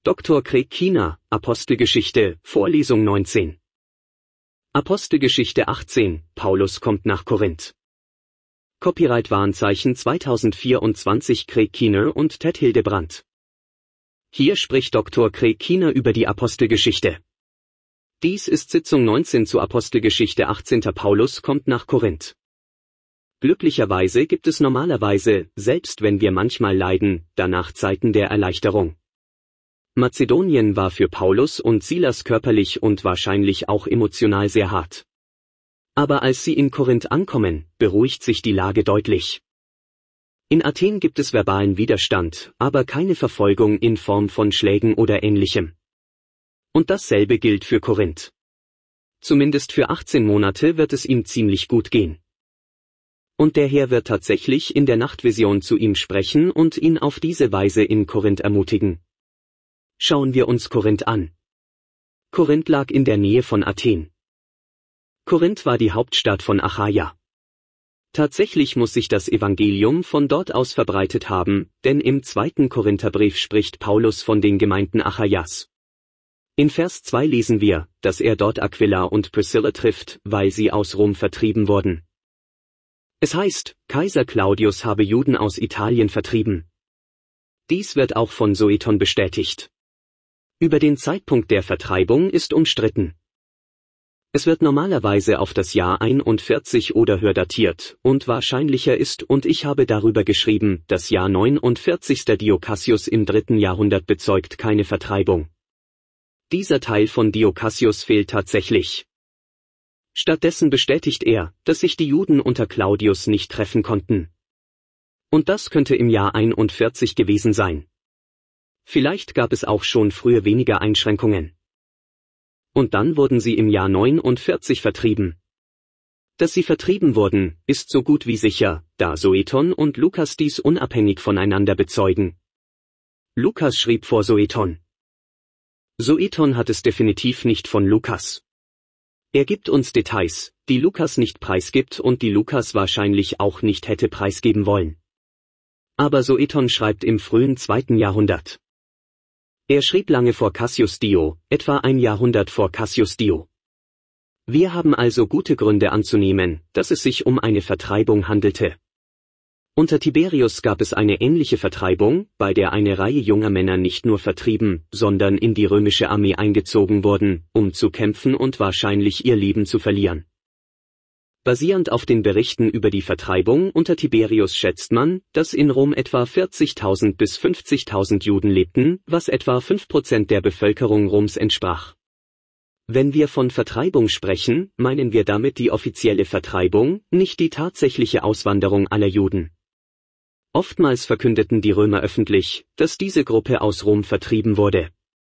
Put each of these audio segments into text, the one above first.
Dr. Craig Keener, Apostelgeschichte, Vorlesung 19. Apostelgeschichte 18, Paulus kommt nach Korinth. Copyright Warenzeichen 2024 Craig Keener und Ted Hildebrandt. Hier spricht Dr. Craig Keener über die Apostelgeschichte. Dies ist Sitzung 19 zur Apostelgeschichte 18. Paulus kommt nach Korinth. Glücklicherweise gibt es normalerweise, selbst wenn wir manchmal leiden, danach Zeiten der Erleichterung. Mazedonien war für Paulus und Silas körperlich und wahrscheinlich auch emotional sehr hart. Aber als sie in Korinth ankommen, beruhigt sich die Lage deutlich. In Athen gibt es verbalen Widerstand, aber keine Verfolgung in Form von Schlägen oder Ähnlichem. Und dasselbe gilt für Korinth. Zumindest für 18 Monate wird es ihm ziemlich gut gehen. Und der Herr wird tatsächlich in der Nachtvision zu ihm sprechen und ihn auf diese Weise in Korinth ermutigen. Schauen wir uns Korinth an. Korinth lag in der Nähe von Athen. Korinth war die Hauptstadt von Achaia. Tatsächlich muss sich das Evangelium von dort aus verbreitet haben, denn im 2. Korintherbrief spricht Paulus von den Gemeinden Achaias. In Vers 2 lesen wir, dass er dort Aquila und Priscilla trifft, weil sie aus Rom vertrieben wurden. Es heißt, Kaiser Claudius habe Juden aus Italien vertrieben. Dies wird auch von Sueton bestätigt. Über den Zeitpunkt der Vertreibung ist umstritten. Es wird normalerweise auf das Jahr 41 oder höher datiert, und wahrscheinlicher ist, und ich habe darüber geschrieben, das Jahr 49. Diocassius im 3. Jahrhundert bezeugt keine Vertreibung. Dieser Teil von Diocassius fehlt tatsächlich. Stattdessen bestätigt er, dass sich die Juden unter Claudius nicht treffen konnten. Und das könnte im Jahr 41 gewesen sein. Vielleicht gab es auch schon früher weniger Einschränkungen. Und dann wurden sie im Jahr 49 vertrieben. Dass sie vertrieben wurden, ist so gut wie sicher, da Sueton und Lukas dies unabhängig voneinander bezeugen. Lukas schrieb vor Sueton. Sueton hat es definitiv nicht von Lukas. Er gibt uns Details, die Lukas nicht preisgibt und die Lukas wahrscheinlich auch nicht hätte preisgeben wollen. Aber Sueton schreibt im frühen 2. Jahrhundert. Er schrieb lange vor Cassius Dio, etwa ein Jahrhundert vor Cassius Dio. Wir haben also gute Gründe anzunehmen, dass es sich um eine Vertreibung handelte. Unter Tiberius gab es eine ähnliche Vertreibung, bei der eine Reihe junger Männer nicht nur vertrieben, sondern in die römische Armee eingezogen wurden, um zu kämpfen und wahrscheinlich ihr Leben zu verlieren. Basierend auf den Berichten über die Vertreibung unter Tiberius schätzt man, dass in Rom etwa 40.000 bis 50.000 Juden lebten, was etwa 5% der Bevölkerung Roms entsprach. Wenn wir von Vertreibung sprechen, meinen wir damit die offizielle Vertreibung, nicht die tatsächliche Auswanderung aller Juden. Oftmals verkündeten die Römer öffentlich, dass diese Gruppe aus Rom vertrieben wurde.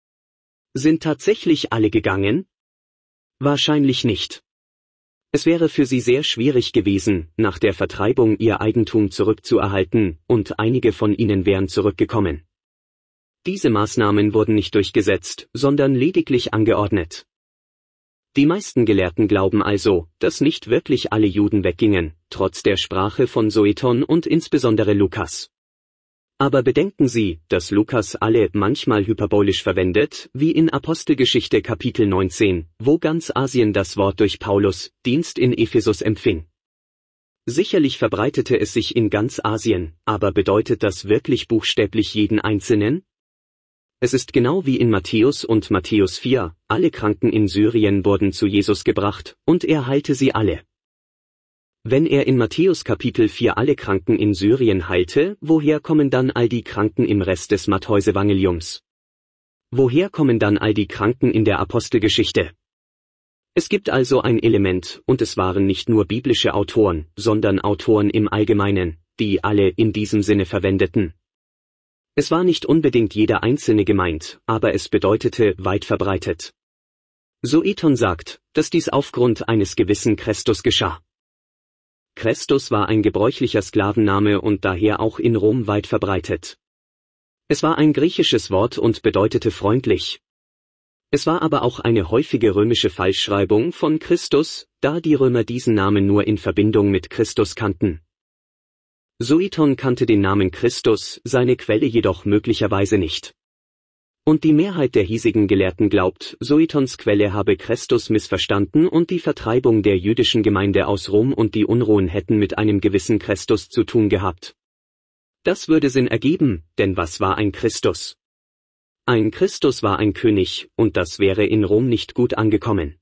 Sind tatsächlich alle gegangen? Wahrscheinlich nicht. Es wäre für sie sehr schwierig gewesen, nach der Vertreibung ihr Eigentum zurückzuerhalten, und einige von ihnen wären zurückgekommen. Diese Maßnahmen wurden nicht durchgesetzt, sondern lediglich angeordnet. Die meisten Gelehrten glauben also, dass nicht wirklich alle Juden weggingen, trotz der Sprache von Sueton und insbesondere Lukas. Aber bedenken Sie, dass Lukas alle manchmal hyperbolisch verwendet, wie in Apostelgeschichte Kapitel 19, wo ganz Asien das Wort durch Paulus, Dienst in Ephesus empfing. Sicherlich verbreitete es sich in ganz Asien, aber bedeutet das wirklich buchstäblich jeden Einzelnen? Es ist genau wie in Matthäus und Matthäus 4, alle Kranken in Syrien wurden zu Jesus gebracht, und er heilte sie alle. Wenn er in Matthäus Kapitel 4 alle Kranken in Syrien heilte, woher kommen dann all die Kranken im Rest des Matthäusevangeliums? Woher kommen dann all die Kranken in der Apostelgeschichte? Es gibt also ein Element, und es waren nicht nur biblische Autoren, sondern Autoren im Allgemeinen, die alle in diesem Sinne verwendeten. Es war nicht unbedingt jeder Einzelne gemeint, aber es bedeutete weit verbreitet. Sueton sagt, dass dies aufgrund eines gewissen Christus geschah. Christus war ein gebräuchlicher Sklavenname und daher auch in Rom weit verbreitet. Es war ein griechisches Wort und bedeutete freundlich. Es war aber auch eine häufige römische Falschschreibung von Christus, da die Römer diesen Namen nur in Verbindung mit Christus kannten. Sueton kannte den Namen Christus, seine Quelle jedoch möglicherweise nicht. Und die Mehrheit der hiesigen Gelehrten glaubt, Suetons Quelle habe Christus missverstanden und die Vertreibung der jüdischen Gemeinde aus Rom und die Unruhen hätten mit einem gewissen Christus zu tun gehabt. Das würde Sinn ergeben, denn was war ein Christus? Ein Christus war ein König, und das wäre in Rom nicht gut angekommen.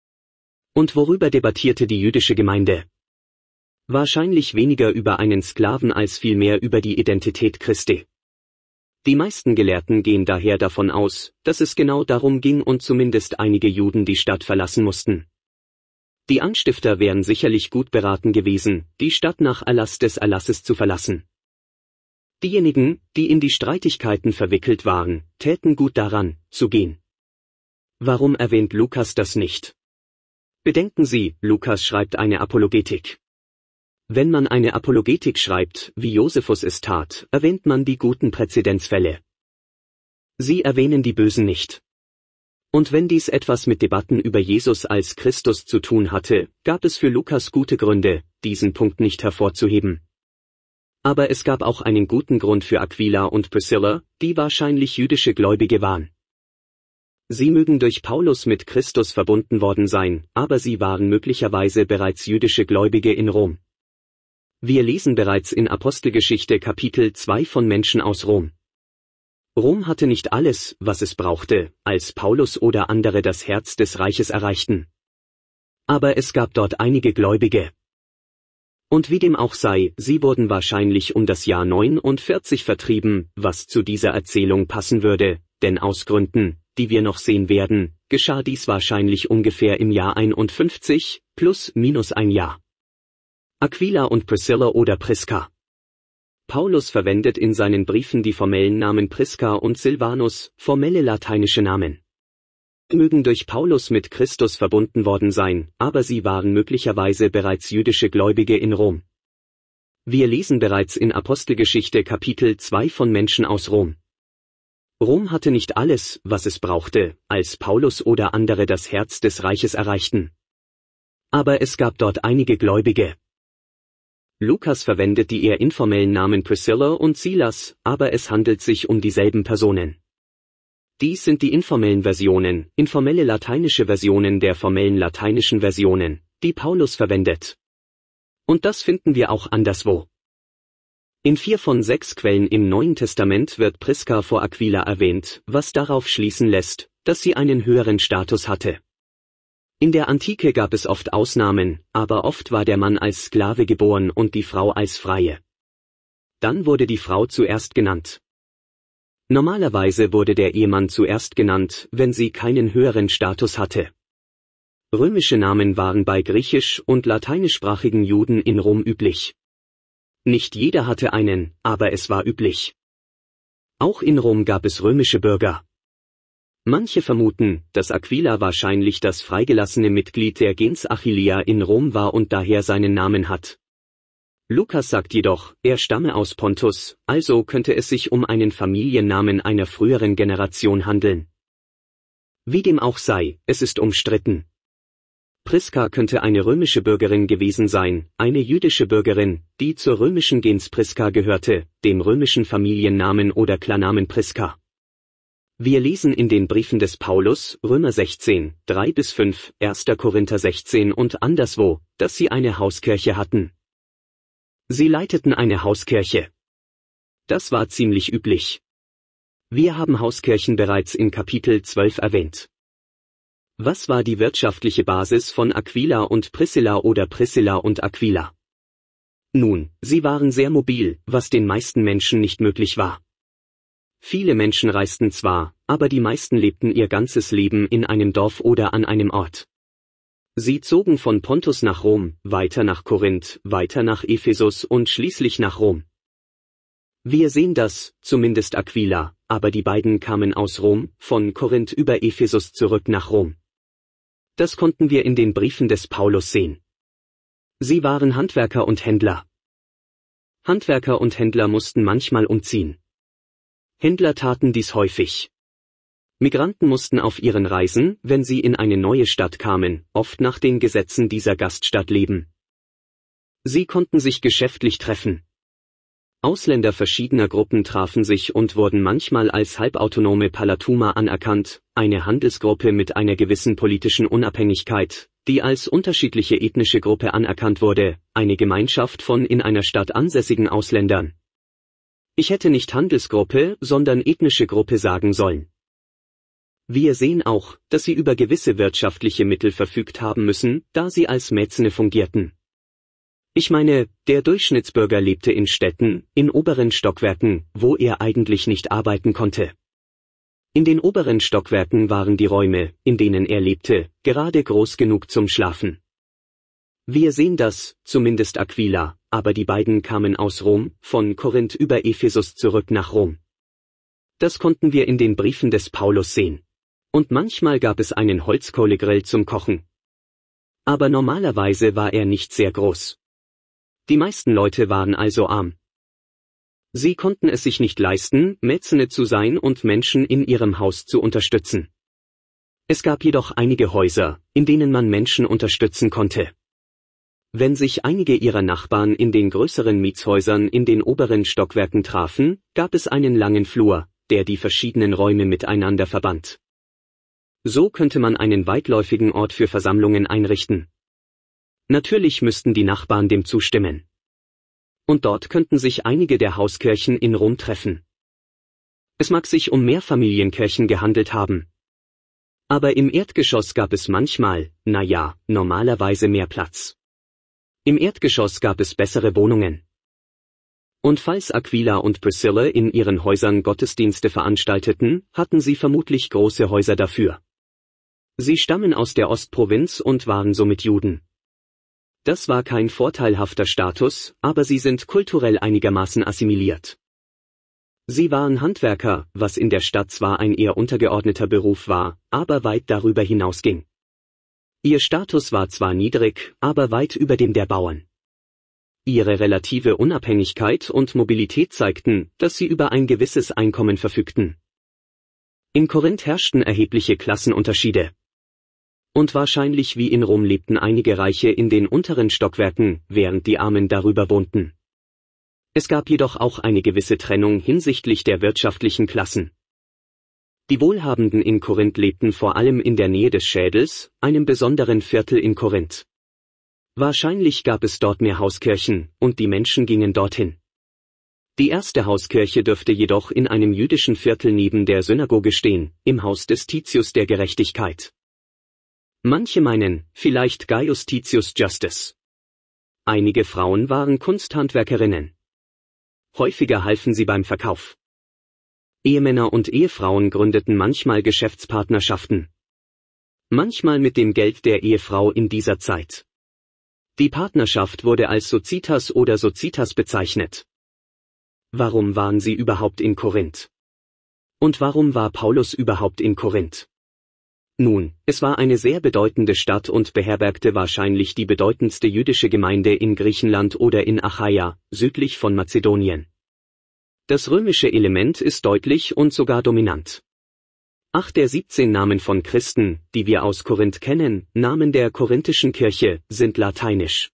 Und worüber debattierte die jüdische Gemeinde? Wahrscheinlich weniger über einen Sklaven als vielmehr über die Identität Christi. Die meisten Gelehrten gehen daher davon aus, dass es genau darum ging und zumindest einige Juden die Stadt verlassen mussten. Die Anstifter wären sicherlich gut beraten gewesen, die Stadt nach Erlass des Erlasses zu verlassen. Diejenigen, die in die Streitigkeiten verwickelt waren, täten gut daran, zu gehen. Warum erwähnt Lukas das nicht? Bedenken Sie, Lukas schreibt eine Apologetik. Wenn man eine Apologetik schreibt, wie Josephus es tat, erwähnt man die guten Präzedenzfälle. Sie erwähnen die bösen nicht. Und wenn dies etwas mit Debatten über Jesus als Christus zu tun hatte, gab es für Lukas gute Gründe, diesen Punkt nicht hervorzuheben. Aber es gab auch einen guten Grund für Aquila und Priscilla, die wahrscheinlich jüdische Gläubige waren. Sie mögen durch Paulus mit Christus verbunden worden sein, aber sie waren möglicherweise bereits jüdische Gläubige in Rom. Wir lesen bereits in Apostelgeschichte Kapitel 2 von Menschen aus Rom. Rom hatte nicht alles, was es brauchte, als Paulus oder andere das Herz des Reiches erreichten. Aber es gab dort einige Gläubige. Und wie dem auch sei, sie wurden wahrscheinlich um das Jahr 49 vertrieben, was zu dieser Erzählung passen würde, denn aus Gründen, die wir noch sehen werden, geschah dies wahrscheinlich ungefähr im Jahr 51, plus minus ein Jahr. Aquila und Priscilla oder Priska. Paulus verwendet in seinen Briefen die formellen Namen Priska und Silvanus, formelle lateinische Namen. Sie mögen durch Paulus mit Christus verbunden worden sein, aber sie waren möglicherweise bereits jüdische Gläubige in Rom. Wir lesen bereits in Apostelgeschichte Kapitel 2 von Menschen aus Rom. Rom hatte nicht alles, was es brauchte, als Paulus oder andere das Herz des Reiches erreichten. Aber es gab dort einige Gläubige. Lukas verwendet die eher informellen Namen Priscilla und Silas, aber es handelt sich um dieselben Personen. Dies sind die informellen Versionen, informelle lateinische Versionen der formellen lateinischen Versionen, die Paulus verwendet. Und das finden wir auch anderswo. In 4 von 6 Quellen im Neuen Testament wird Priska vor Aquila erwähnt, was darauf schließen lässt, dass sie einen höheren Status hatte. In der Antike gab es oft Ausnahmen, aber oft war der Mann als Sklave geboren und die Frau als Freie. Dann wurde die Frau zuerst genannt. Normalerweise wurde der Ehemann zuerst genannt, wenn sie keinen höheren Status hatte. Römische Namen waren bei griechisch- und lateinischsprachigen Juden in Rom üblich. Nicht jeder hatte einen, aber es war üblich. Auch in Rom gab es römische Bürger. Manche vermuten, dass Aquila wahrscheinlich das freigelassene Mitglied der Gens Achillea in Rom war und daher seinen Namen hat. Lukas sagt jedoch, er stamme aus Pontus, also könnte es sich um einen Familiennamen einer früheren Generation handeln. Wie dem auch sei, es ist umstritten. Priska könnte eine römische Bürgerin gewesen sein, eine jüdische Bürgerin, die zur römischen Gens Priska gehörte, dem römischen Familiennamen oder Klarnamen Priska. Wir lesen in den Briefen des Paulus, Römer 16, 3-5, 1. Korinther 16 und anderswo, dass sie eine Hauskirche hatten. Sie leiteten eine Hauskirche. Das war ziemlich üblich. Wir haben Hauskirchen bereits in Kapitel 12 erwähnt. Was war die wirtschaftliche Basis von Aquila und Priscilla oder Priscilla und Aquila? Nun, sie waren sehr mobil, was den meisten Menschen nicht möglich war. Viele Menschen reisten zwar, aber die meisten lebten ihr ganzes Leben in einem Dorf oder an einem Ort. Sie zogen von Pontus nach Rom, weiter nach Korinth, weiter nach Ephesus und schließlich nach Rom. Wir sehen das, zumindest Aquila, aber die beiden kamen aus Rom, von Korinth über Ephesus zurück nach Rom. Das konnten wir in den Briefen des Paulus sehen. Sie waren Handwerker und Händler. Handwerker und Händler mussten manchmal umziehen. Händler taten dies häufig. Migranten mussten auf ihren Reisen, wenn sie in eine neue Stadt kamen, oft nach den Gesetzen dieser Gaststadt leben. Sie konnten sich geschäftlich treffen. Ausländer verschiedener Gruppen trafen sich und wurden manchmal als halbautonome Palatuma anerkannt, eine Handelsgruppe mit einer gewissen politischen Unabhängigkeit, die als unterschiedliche ethnische Gruppe anerkannt wurde, eine Gemeinschaft von in einer Stadt ansässigen Ausländern. Ich hätte nicht Handelsgruppe, sondern ethnische Gruppe sagen sollen. Wir sehen auch, dass sie über gewisse wirtschaftliche Mittel verfügt haben müssen, da sie als Mäzene fungierten. Ich meine, der Durchschnittsbürger lebte in Städten, in oberen Stockwerken, wo er eigentlich nicht arbeiten konnte. In den oberen Stockwerken waren die Räume, in denen er lebte, gerade groß genug zum Schlafen. Wir sehen das, zumindest Aquila, aber die beiden kamen aus Rom, von Korinth über Ephesus zurück nach Rom. Das konnten wir in den Briefen des Paulus sehen. Und manchmal gab es einen Holzkohlegrill zum Kochen. Aber normalerweise war er nicht sehr groß. Die meisten Leute waren also arm. Sie konnten es sich nicht leisten, Mäzene zu sein und Menschen in ihrem Haus zu unterstützen. Es gab jedoch einige Häuser, in denen man Menschen unterstützen konnte. Wenn sich einige ihrer Nachbarn in den größeren Mietshäusern in den oberen Stockwerken trafen, gab es einen langen Flur, der die verschiedenen Räume miteinander verband. So könnte man einen weitläufigen Ort für Versammlungen einrichten. Natürlich müssten die Nachbarn dem zustimmen. Und dort könnten sich einige der Hauskirchen in Rom treffen. Es mag sich um Mehrfamilienkirchen gehandelt haben. Aber im Erdgeschoss gab es manchmal, normalerweise mehr Platz. Im Erdgeschoss gab es bessere Wohnungen. Und falls Aquila und Priscilla in ihren Häusern Gottesdienste veranstalteten, hatten sie vermutlich große Häuser dafür. Sie stammen aus der Ostprovinz und waren somit Juden. Das war kein vorteilhafter Status, aber sie sind kulturell einigermaßen assimiliert. Sie waren Handwerker, was in der Stadt zwar ein eher untergeordneter Beruf war, aber weit darüber hinausging. Ihr Status war zwar niedrig, aber weit über dem der Bauern. Ihre relative Unabhängigkeit und Mobilität zeigten, dass sie über ein gewisses Einkommen verfügten. In Korinth herrschten erhebliche Klassenunterschiede. Und wahrscheinlich wie in Rom lebten einige Reiche in den unteren Stockwerken, während die Armen darüber wohnten. Es gab jedoch auch eine gewisse Trennung hinsichtlich der wirtschaftlichen Klassen. Die Wohlhabenden in Korinth lebten vor allem in der Nähe des Schädels, einem besonderen Viertel in Korinth. Wahrscheinlich gab es dort mehr Hauskirchen, und die Menschen gingen dorthin. Die erste Hauskirche dürfte jedoch in einem jüdischen Viertel neben der Synagoge stehen, im Haus des Titius der Gerechtigkeit. Manche meinen, vielleicht Gaius Titius Justus. Einige Frauen waren Kunsthandwerkerinnen. Häufiger halfen sie beim Verkauf. Ehemänner und Ehefrauen gründeten manchmal Geschäftspartnerschaften. Manchmal mit dem Geld der Ehefrau in dieser Zeit. Die Partnerschaft wurde als Societas oder Societas bezeichnet. Warum waren sie überhaupt in Korinth? Und warum war Paulus überhaupt in Korinth? Nun, es war eine sehr bedeutende Stadt und beherbergte wahrscheinlich die bedeutendste jüdische Gemeinde in Griechenland oder in Achaia, südlich von Mazedonien. Das römische Element ist deutlich und sogar dominant. 8 der 17 Namen von Christen, die wir aus Korinth kennen, Namen der korinthischen Kirche, sind lateinisch.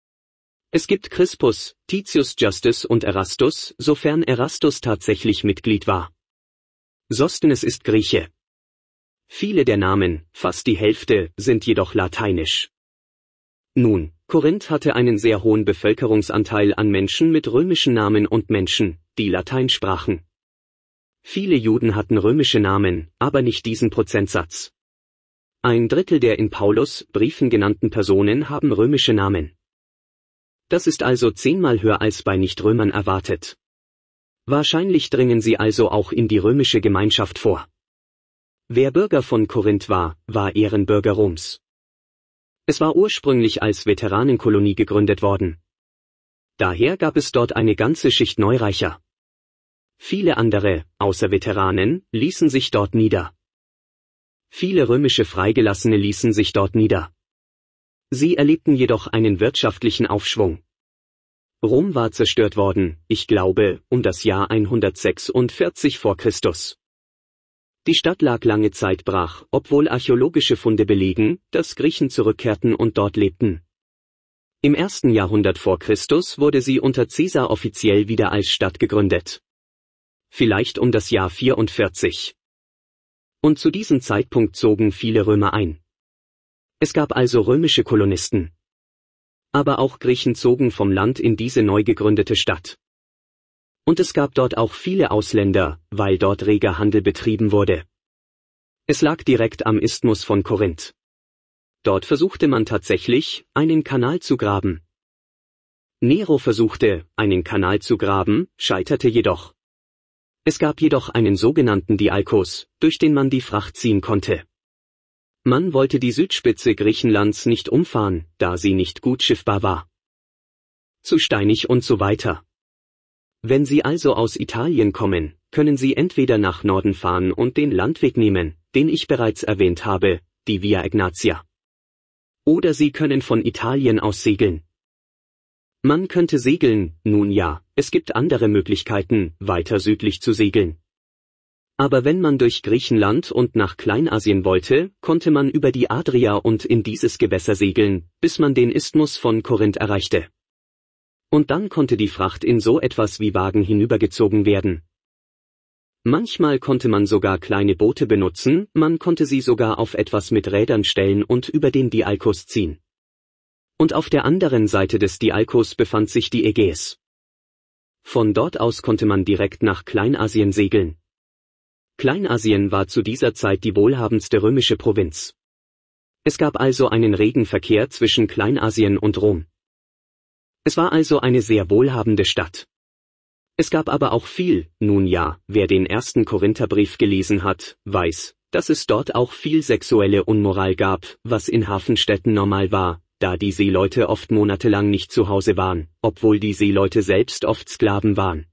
Es gibt Crispus, Titius Justus und Erastus, sofern Erastus tatsächlich Mitglied war. Sosthenes ist Grieche. Viele der Namen, fast die Hälfte, sind jedoch lateinisch. Nun, Korinth hatte einen sehr hohen Bevölkerungsanteil an Menschen mit römischen Namen und Menschen, die Latein sprachen. Viele Juden hatten römische Namen, aber nicht diesen Prozentsatz. 1/3 der in Paulus' Briefen genannten Personen haben römische Namen. Das ist also 10-mal höher als bei Nichtrömern erwartet. Wahrscheinlich dringen sie also auch in die römische Gemeinschaft vor. Wer Bürger von Korinth war, war Ehrenbürger Roms. Es war ursprünglich als Veteranenkolonie gegründet worden. Daher gab es dort eine ganze Schicht Neureicher. Viele andere, außer Veteranen, ließen sich dort nieder. Viele römische Freigelassene ließen sich dort nieder. Sie erlebten jedoch einen wirtschaftlichen Aufschwung. Rom war zerstört worden, ich glaube, um das Jahr 146 vor Christus. Die Stadt lag lange Zeit brach, obwohl archäologische Funde belegen, dass Griechen zurückkehrten und dort lebten. Im 1. Jahrhundert vor Christus wurde sie unter Caesar offiziell wieder als Stadt gegründet. Vielleicht um das Jahr 44. Und zu diesem Zeitpunkt zogen viele Römer ein. Es gab also römische Kolonisten. Aber auch Griechen zogen vom Land in diese neu gegründete Stadt. Und es gab dort auch viele Ausländer, weil dort reger Handel betrieben wurde. Es lag direkt am Isthmus von Korinth. Dort versuchte man tatsächlich, einen Kanal zu graben. Nero versuchte, einen Kanal zu graben, scheiterte jedoch. Es gab jedoch einen sogenannten Dialkos, durch den man die Fracht ziehen konnte. Man wollte die Südspitze Griechenlands nicht umfahren, da sie nicht gut schiffbar war. Zu steinig und so weiter. Wenn Sie also aus Italien kommen, können Sie entweder nach Norden fahren und den Landweg nehmen, den ich bereits erwähnt habe, die Via Egnatia. Oder Sie können von Italien aus segeln. Man könnte segeln, nun ja, es gibt andere Möglichkeiten, weiter südlich zu segeln. Aber wenn man durch Griechenland und nach Kleinasien wollte, konnte man über die Adria und in dieses Gewässer segeln, bis man den Isthmus von Korinth erreichte. Und dann konnte die Fracht in so etwas wie Wagen hinübergezogen werden. Manchmal konnte man sogar kleine Boote benutzen, man konnte sie sogar auf etwas mit Rädern stellen und über den Dialkos ziehen. Und auf der anderen Seite des Dialkos befand sich die Ägäis. Von dort aus konnte man direkt nach Kleinasien segeln. Kleinasien war zu dieser Zeit die wohlhabendste römische Provinz. Es gab also einen regen Verkehr zwischen Kleinasien und Rom. Es war also eine sehr wohlhabende Stadt. Es gab aber auch viel, nun ja, wer den 1. Korintherbrief gelesen hat, weiß, dass es dort auch viel sexuelle Unmoral gab, was in Hafenstädten normal war, da die Seeleute oft monatelang nicht zu Hause waren, obwohl die Seeleute selbst oft Sklaven waren.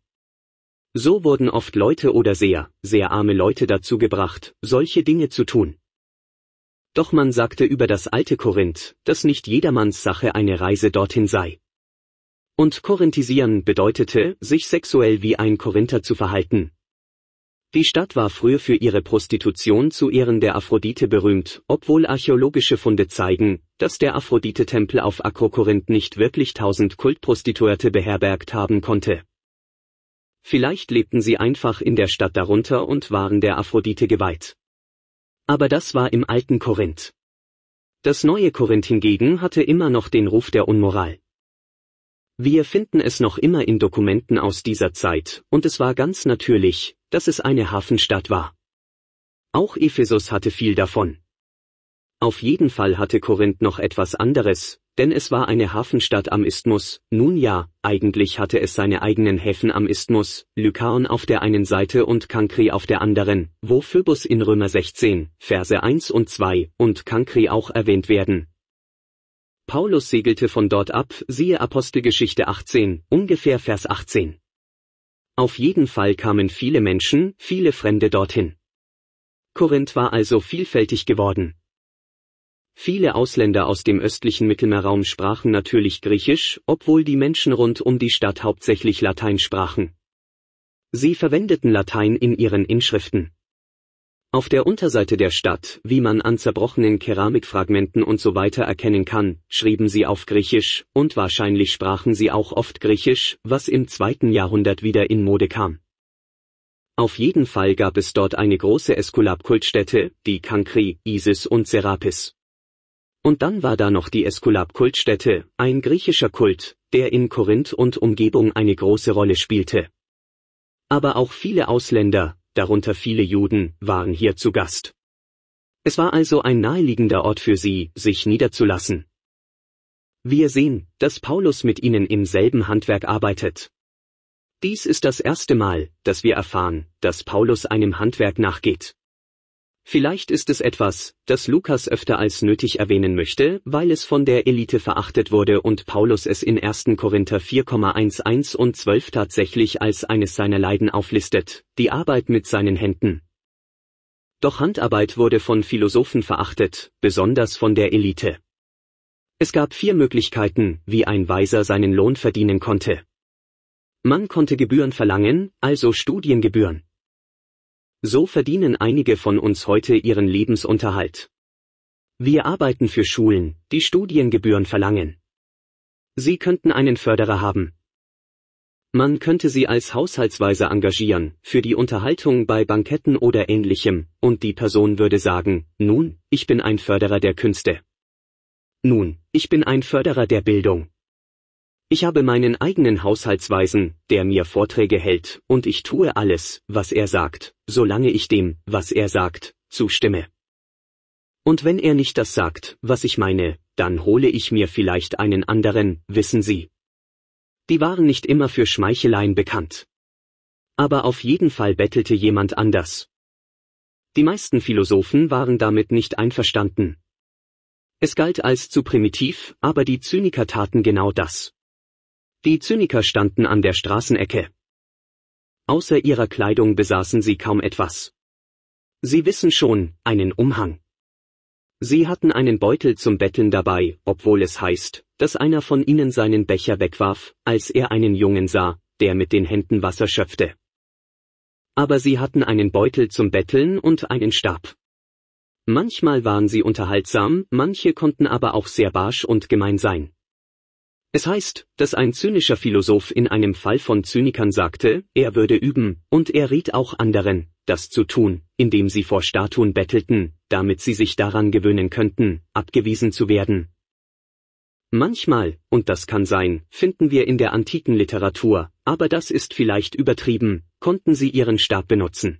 So wurden oft Leute oder sehr arme Leute dazu gebracht, solche Dinge zu tun. Doch man sagte über das alte Korinth, dass nicht jedermanns Sache eine Reise dorthin sei. Und korinthisieren bedeutete, sich sexuell wie ein Korinther zu verhalten. Die Stadt war früher für ihre Prostitution zu Ehren der Aphrodite berühmt, obwohl archäologische Funde zeigen, dass der Aphrodite-Tempel auf Akrokorinth nicht wirklich 1000 Kultprostituierte beherbergt haben konnte. Vielleicht lebten sie einfach in der Stadt darunter und waren der Aphrodite geweiht. Aber das war im alten Korinth. Das neue Korinth hingegen hatte immer noch den Ruf der Unmoral. Wir finden es noch immer in Dokumenten aus dieser Zeit, und es war ganz natürlich, dass es eine Hafenstadt war. Auch Ephesus hatte viel davon. Auf jeden Fall hatte Korinth noch etwas anderes, denn es war eine Hafenstadt am Isthmus. Nun ja, eigentlich hatte es seine eigenen Häfen am Isthmus, Lykaon auf der einen Seite und Kankri auf der anderen, wo Phöbus in Römer 16, Verse 1 und 2 und Kankri auch erwähnt werden. Paulus segelte von dort ab, siehe Apostelgeschichte 18, ungefähr Vers 18. Auf jeden Fall kamen viele Menschen, viele Fremde dorthin. Korinth war also vielfältig geworden. Viele Ausländer aus dem östlichen Mittelmeerraum sprachen natürlich Griechisch, obwohl die Menschen rund um die Stadt hauptsächlich Latein sprachen. Sie verwendeten Latein in ihren Inschriften. Auf der Unterseite der Stadt, wie man an zerbrochenen Keramikfragmenten und so weiter erkennen kann, schrieben sie auf Griechisch, und wahrscheinlich sprachen sie auch oft Griechisch, was im 2. Jahrhundert wieder in Mode kam. Auf jeden Fall gab es dort eine große Äskulap-Kultstätte, die Kankri, Isis und Serapis. Und dann war da noch die Äskulap-Kultstätte, ein griechischer Kult, der in Korinth und Umgebung eine große Rolle spielte. Aber auch viele Ausländer, darunter viele Juden, waren hier zu Gast. Es war also ein naheliegender Ort für sie, sich niederzulassen. Wir sehen, dass Paulus mit ihnen im selben Handwerk arbeitet. Dies ist das erste Mal, dass wir erfahren, dass Paulus einem Handwerk nachgeht. Vielleicht ist es etwas, das Lukas öfter als nötig erwähnen möchte, weil es von der Elite verachtet wurde und Paulus es in 1. Korinther 4,11 und 12 tatsächlich als eines seiner Leiden auflistet, die Arbeit mit seinen Händen. Doch Handarbeit wurde von Philosophen verachtet, besonders von der Elite. Es gab 4 Möglichkeiten, wie ein Weiser seinen Lohn verdienen konnte. Man konnte Gebühren verlangen, also Studiengebühren. So verdienen einige von uns heute ihren Lebensunterhalt. Wir arbeiten für Schulen, die Studiengebühren verlangen. Sie könnten einen Förderer haben. Man könnte sie als Haushaltsweise engagieren, für die Unterhaltung bei Banketten oder Ähnlichem, und die Person würde sagen, nun, ich bin ein Förderer der Künste. Nun, ich bin ein Förderer der Bildung. Ich habe meinen eigenen Haushaltsweisen, der mir Vorträge hält, und ich tue alles, was er sagt, solange ich dem, was er sagt, zustimme. Und wenn er nicht das sagt, was ich meine, dann hole ich mir vielleicht einen anderen, wissen Sie. Die waren nicht immer für Schmeicheleien bekannt. Aber auf jeden Fall bettelte jemand anders. Die meisten Philosophen waren damit nicht einverstanden. Es galt als zu primitiv, aber die Zyniker taten genau das. Die Zyniker standen an der Straßenecke. Außer ihrer Kleidung besaßen sie kaum etwas. Sie wissen schon, einen Umhang. Sie hatten einen Beutel zum Betteln dabei, obwohl es heißt, dass einer von ihnen seinen Becher wegwarf, als er einen Jungen sah, der mit den Händen Wasser schöpfte. Aber sie hatten einen Beutel zum Betteln und einen Stab. Manchmal waren sie unterhaltsam, manche konnten aber auch sehr barsch und gemein sein. Es heißt, dass ein zynischer Philosoph in einem Fall von Zynikern sagte, er würde üben, und er riet auch anderen, das zu tun, indem sie vor Statuen bettelten, damit sie sich daran gewöhnen könnten, abgewiesen zu werden. Manchmal, und das kann sein, finden wir in der antiken Literatur, aber das ist vielleicht übertrieben, konnten sie ihren Stab benutzen.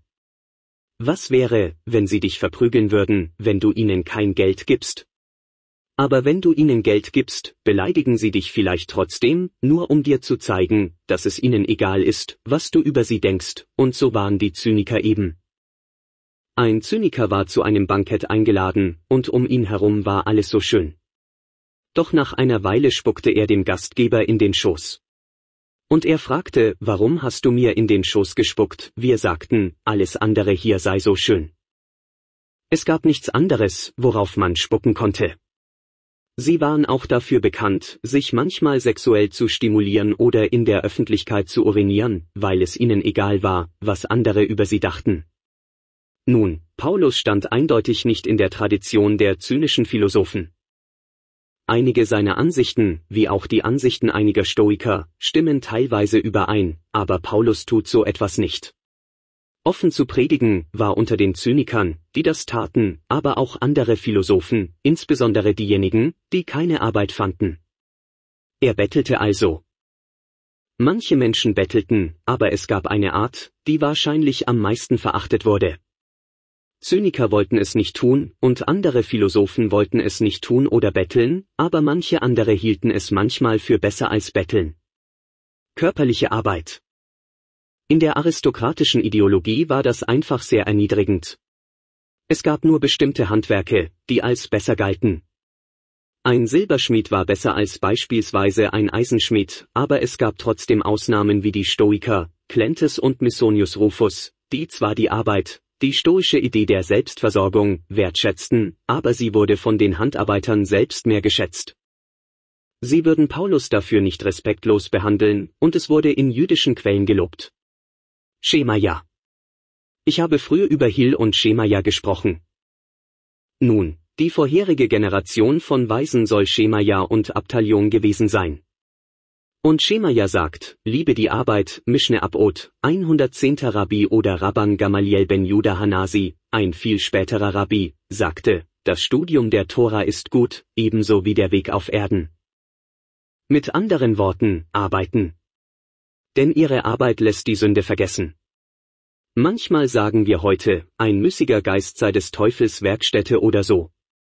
Was wäre, wenn sie dich verprügeln würden, wenn du ihnen kein Geld gibst? Aber wenn du ihnen Geld gibst, beleidigen sie dich vielleicht trotzdem, nur um dir zu zeigen, dass es ihnen egal ist, was du über sie denkst, und so waren die Zyniker eben. Ein Zyniker war zu einem Bankett eingeladen, und um ihn herum war alles so schön. Doch nach einer Weile spuckte er dem Gastgeber in den Schoß. Und er fragte, warum hast du mir in den Schoß gespuckt? Wir sagten, alles andere hier sei so schön. Es gab nichts anderes, worauf man spucken konnte. Sie waren auch dafür bekannt, sich manchmal sexuell zu stimulieren oder in der Öffentlichkeit zu urinieren, weil es ihnen egal war, was andere über sie dachten. Nun, Paulus stand eindeutig nicht in der Tradition der zynischen Philosophen. Einige seiner Ansichten, wie auch die Ansichten einiger Stoiker, stimmen teilweise überein, aber Paulus tut so etwas nicht. Offen zu predigen war unter den Zynikern, die das taten, aber auch andere Philosophen, insbesondere diejenigen, die keine Arbeit fanden. Er bettelte also. Manche Menschen bettelten, aber es gab eine Art, die wahrscheinlich am meisten verachtet wurde. Zyniker wollten es nicht tun, und andere Philosophen wollten es nicht tun oder betteln, aber manche andere hielten es manchmal für besser als betteln. Körperliche Arbeit. In der aristokratischen Ideologie war das einfach sehr erniedrigend. Es gab nur bestimmte Handwerke, die als besser galten. Ein Silberschmied war besser als beispielsweise ein Eisenschmied, aber es gab trotzdem Ausnahmen wie die Stoiker, Cleanthes und Mysonius Rufus, die zwar die Arbeit, die stoische Idee der Selbstversorgung, wertschätzten, aber sie wurde von den Handarbeitern selbst mehr geschätzt. Sie würden Paulus dafür nicht respektlos behandeln, und es wurde in jüdischen Quellen gelobt. Schemaja. Ich habe früher über Hil und Schemaja gesprochen. Nun, die vorherige Generation von Weisen soll Schemaja und Abtalion gewesen sein. Und Schemaja sagt, liebe die Arbeit, Mischne Abot, 110. Rabbi oder Rabban Gamaliel ben Juda Hanasi, ein viel späterer Rabbi, sagte, das Studium der Tora ist gut, ebenso wie der Weg auf Erden. Mit anderen Worten, arbeiten. Denn ihre Arbeit lässt die Sünde vergessen. Manchmal sagen wir heute, ein müßiger Geist sei des Teufels Werkstätte oder so.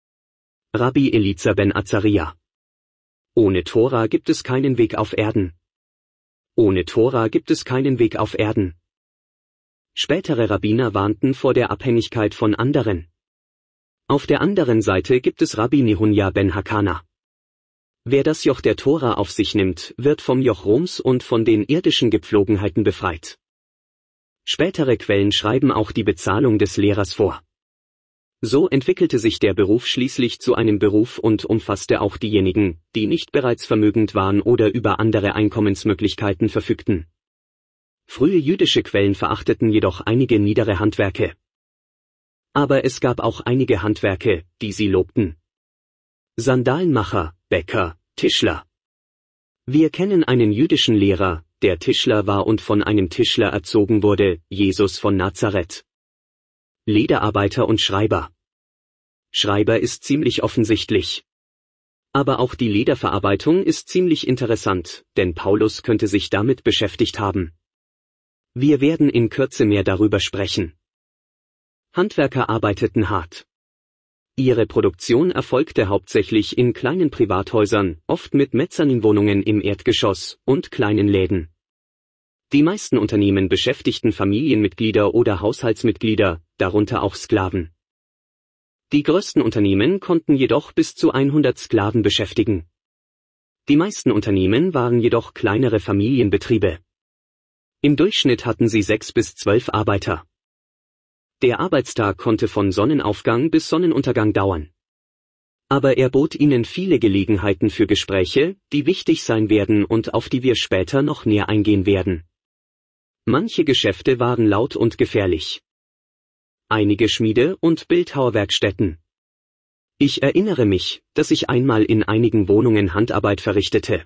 Rabbi Eliezer ben Azaria. Ohne Tora gibt es keinen Weg auf Erden. Ohne Tora gibt es keinen Weg auf Erden. Spätere Rabbiner warnten vor der Abhängigkeit von anderen. Auf der anderen Seite gibt es Rabbi Nehunja ben Hakana. Wer das Joch der Tora auf sich nimmt, wird vom Joch Roms und von den irdischen Gepflogenheiten befreit. Spätere Quellen schreiben auch die Bezahlung des Lehrers vor. So entwickelte sich der Beruf schließlich zu einem Beruf und umfasste auch diejenigen, die nicht bereits vermögend waren oder über andere Einkommensmöglichkeiten verfügten. Frühe jüdische Quellen verachteten jedoch einige niedere Handwerke. Aber es gab auch einige Handwerke, die sie lobten. Sandalenmacher, Bäcker, Tischler. Wir kennen einen jüdischen Lehrer, der Tischler war und von einem Tischler erzogen wurde, Jesus von Nazareth. Lederarbeiter und Schreiber. Schreiber ist ziemlich offensichtlich. Aber auch die Lederverarbeitung ist ziemlich interessant, denn Paulus könnte sich damit beschäftigt haben. Wir werden in Kürze mehr darüber sprechen. Handwerker arbeiteten hart. Ihre Produktion erfolgte hauptsächlich in kleinen Privathäusern, oft mit Mezzaninwohnungen im Erdgeschoss und kleinen Läden. Die meisten Unternehmen beschäftigten Familienmitglieder oder Haushaltsmitglieder, darunter auch Sklaven. Die größten Unternehmen konnten jedoch bis zu 100 Sklaven beschäftigen. Die meisten Unternehmen waren jedoch kleinere Familienbetriebe. Im Durchschnitt hatten sie 6 bis 12 Arbeiter. Der Arbeitstag konnte von Sonnenaufgang bis Sonnenuntergang dauern. Aber er bot ihnen viele Gelegenheiten für Gespräche, die wichtig sein werden und auf die wir später noch näher eingehen werden. Manche Geschäfte waren laut und gefährlich. Einige Schmiede- und Bildhauerwerkstätten. Ich erinnere mich, dass ich einmal in einigen Wohnungen Handarbeit verrichtete.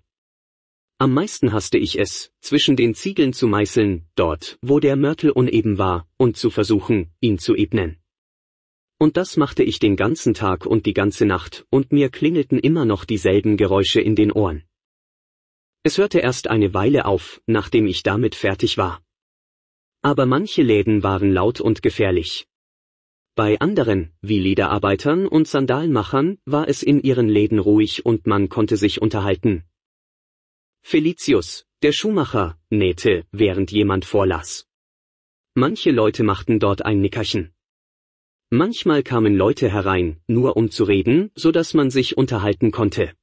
Am meisten hasste ich es, zwischen den Ziegeln zu meißeln, dort, wo der Mörtel uneben war, und zu versuchen, ihn zu ebnen. Und das machte ich den ganzen Tag und die ganze Nacht, und mir klingelten immer noch dieselben Geräusche in den Ohren. Es hörte erst eine Weile auf, nachdem ich damit fertig war. Aber manche Läden waren laut und gefährlich. Bei anderen, wie Lederarbeitern und Sandalmachern, war es in ihren Läden ruhig und man konnte sich unterhalten. Felicius, der Schuhmacher, nähte, während jemand vorlas. Manche Leute machten dort ein Nickerchen. Manchmal kamen Leute herein, nur um zu reden, so dass man sich unterhalten konnte.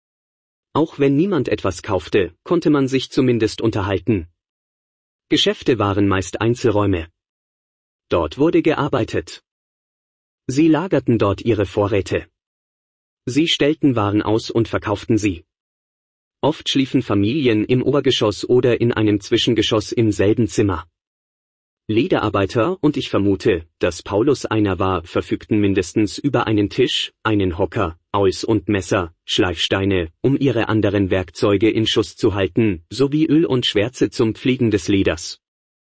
Auch wenn niemand etwas kaufte, konnte man sich zumindest unterhalten. Geschäfte waren meist Einzelräume. Dort wurde gearbeitet. Sie lagerten dort ihre Vorräte. Sie stellten Waren aus und verkauften sie. Oft schliefen Familien im Obergeschoss oder in einem Zwischengeschoss im selben Zimmer. Lederarbeiter, und ich vermute, dass Paulus einer war, verfügten mindestens über einen Tisch, einen Hocker, Aus und Messer, Schleifsteine, um ihre anderen Werkzeuge in Schuss zu halten, sowie Öl und Schwärze zum Pflegen des Leders.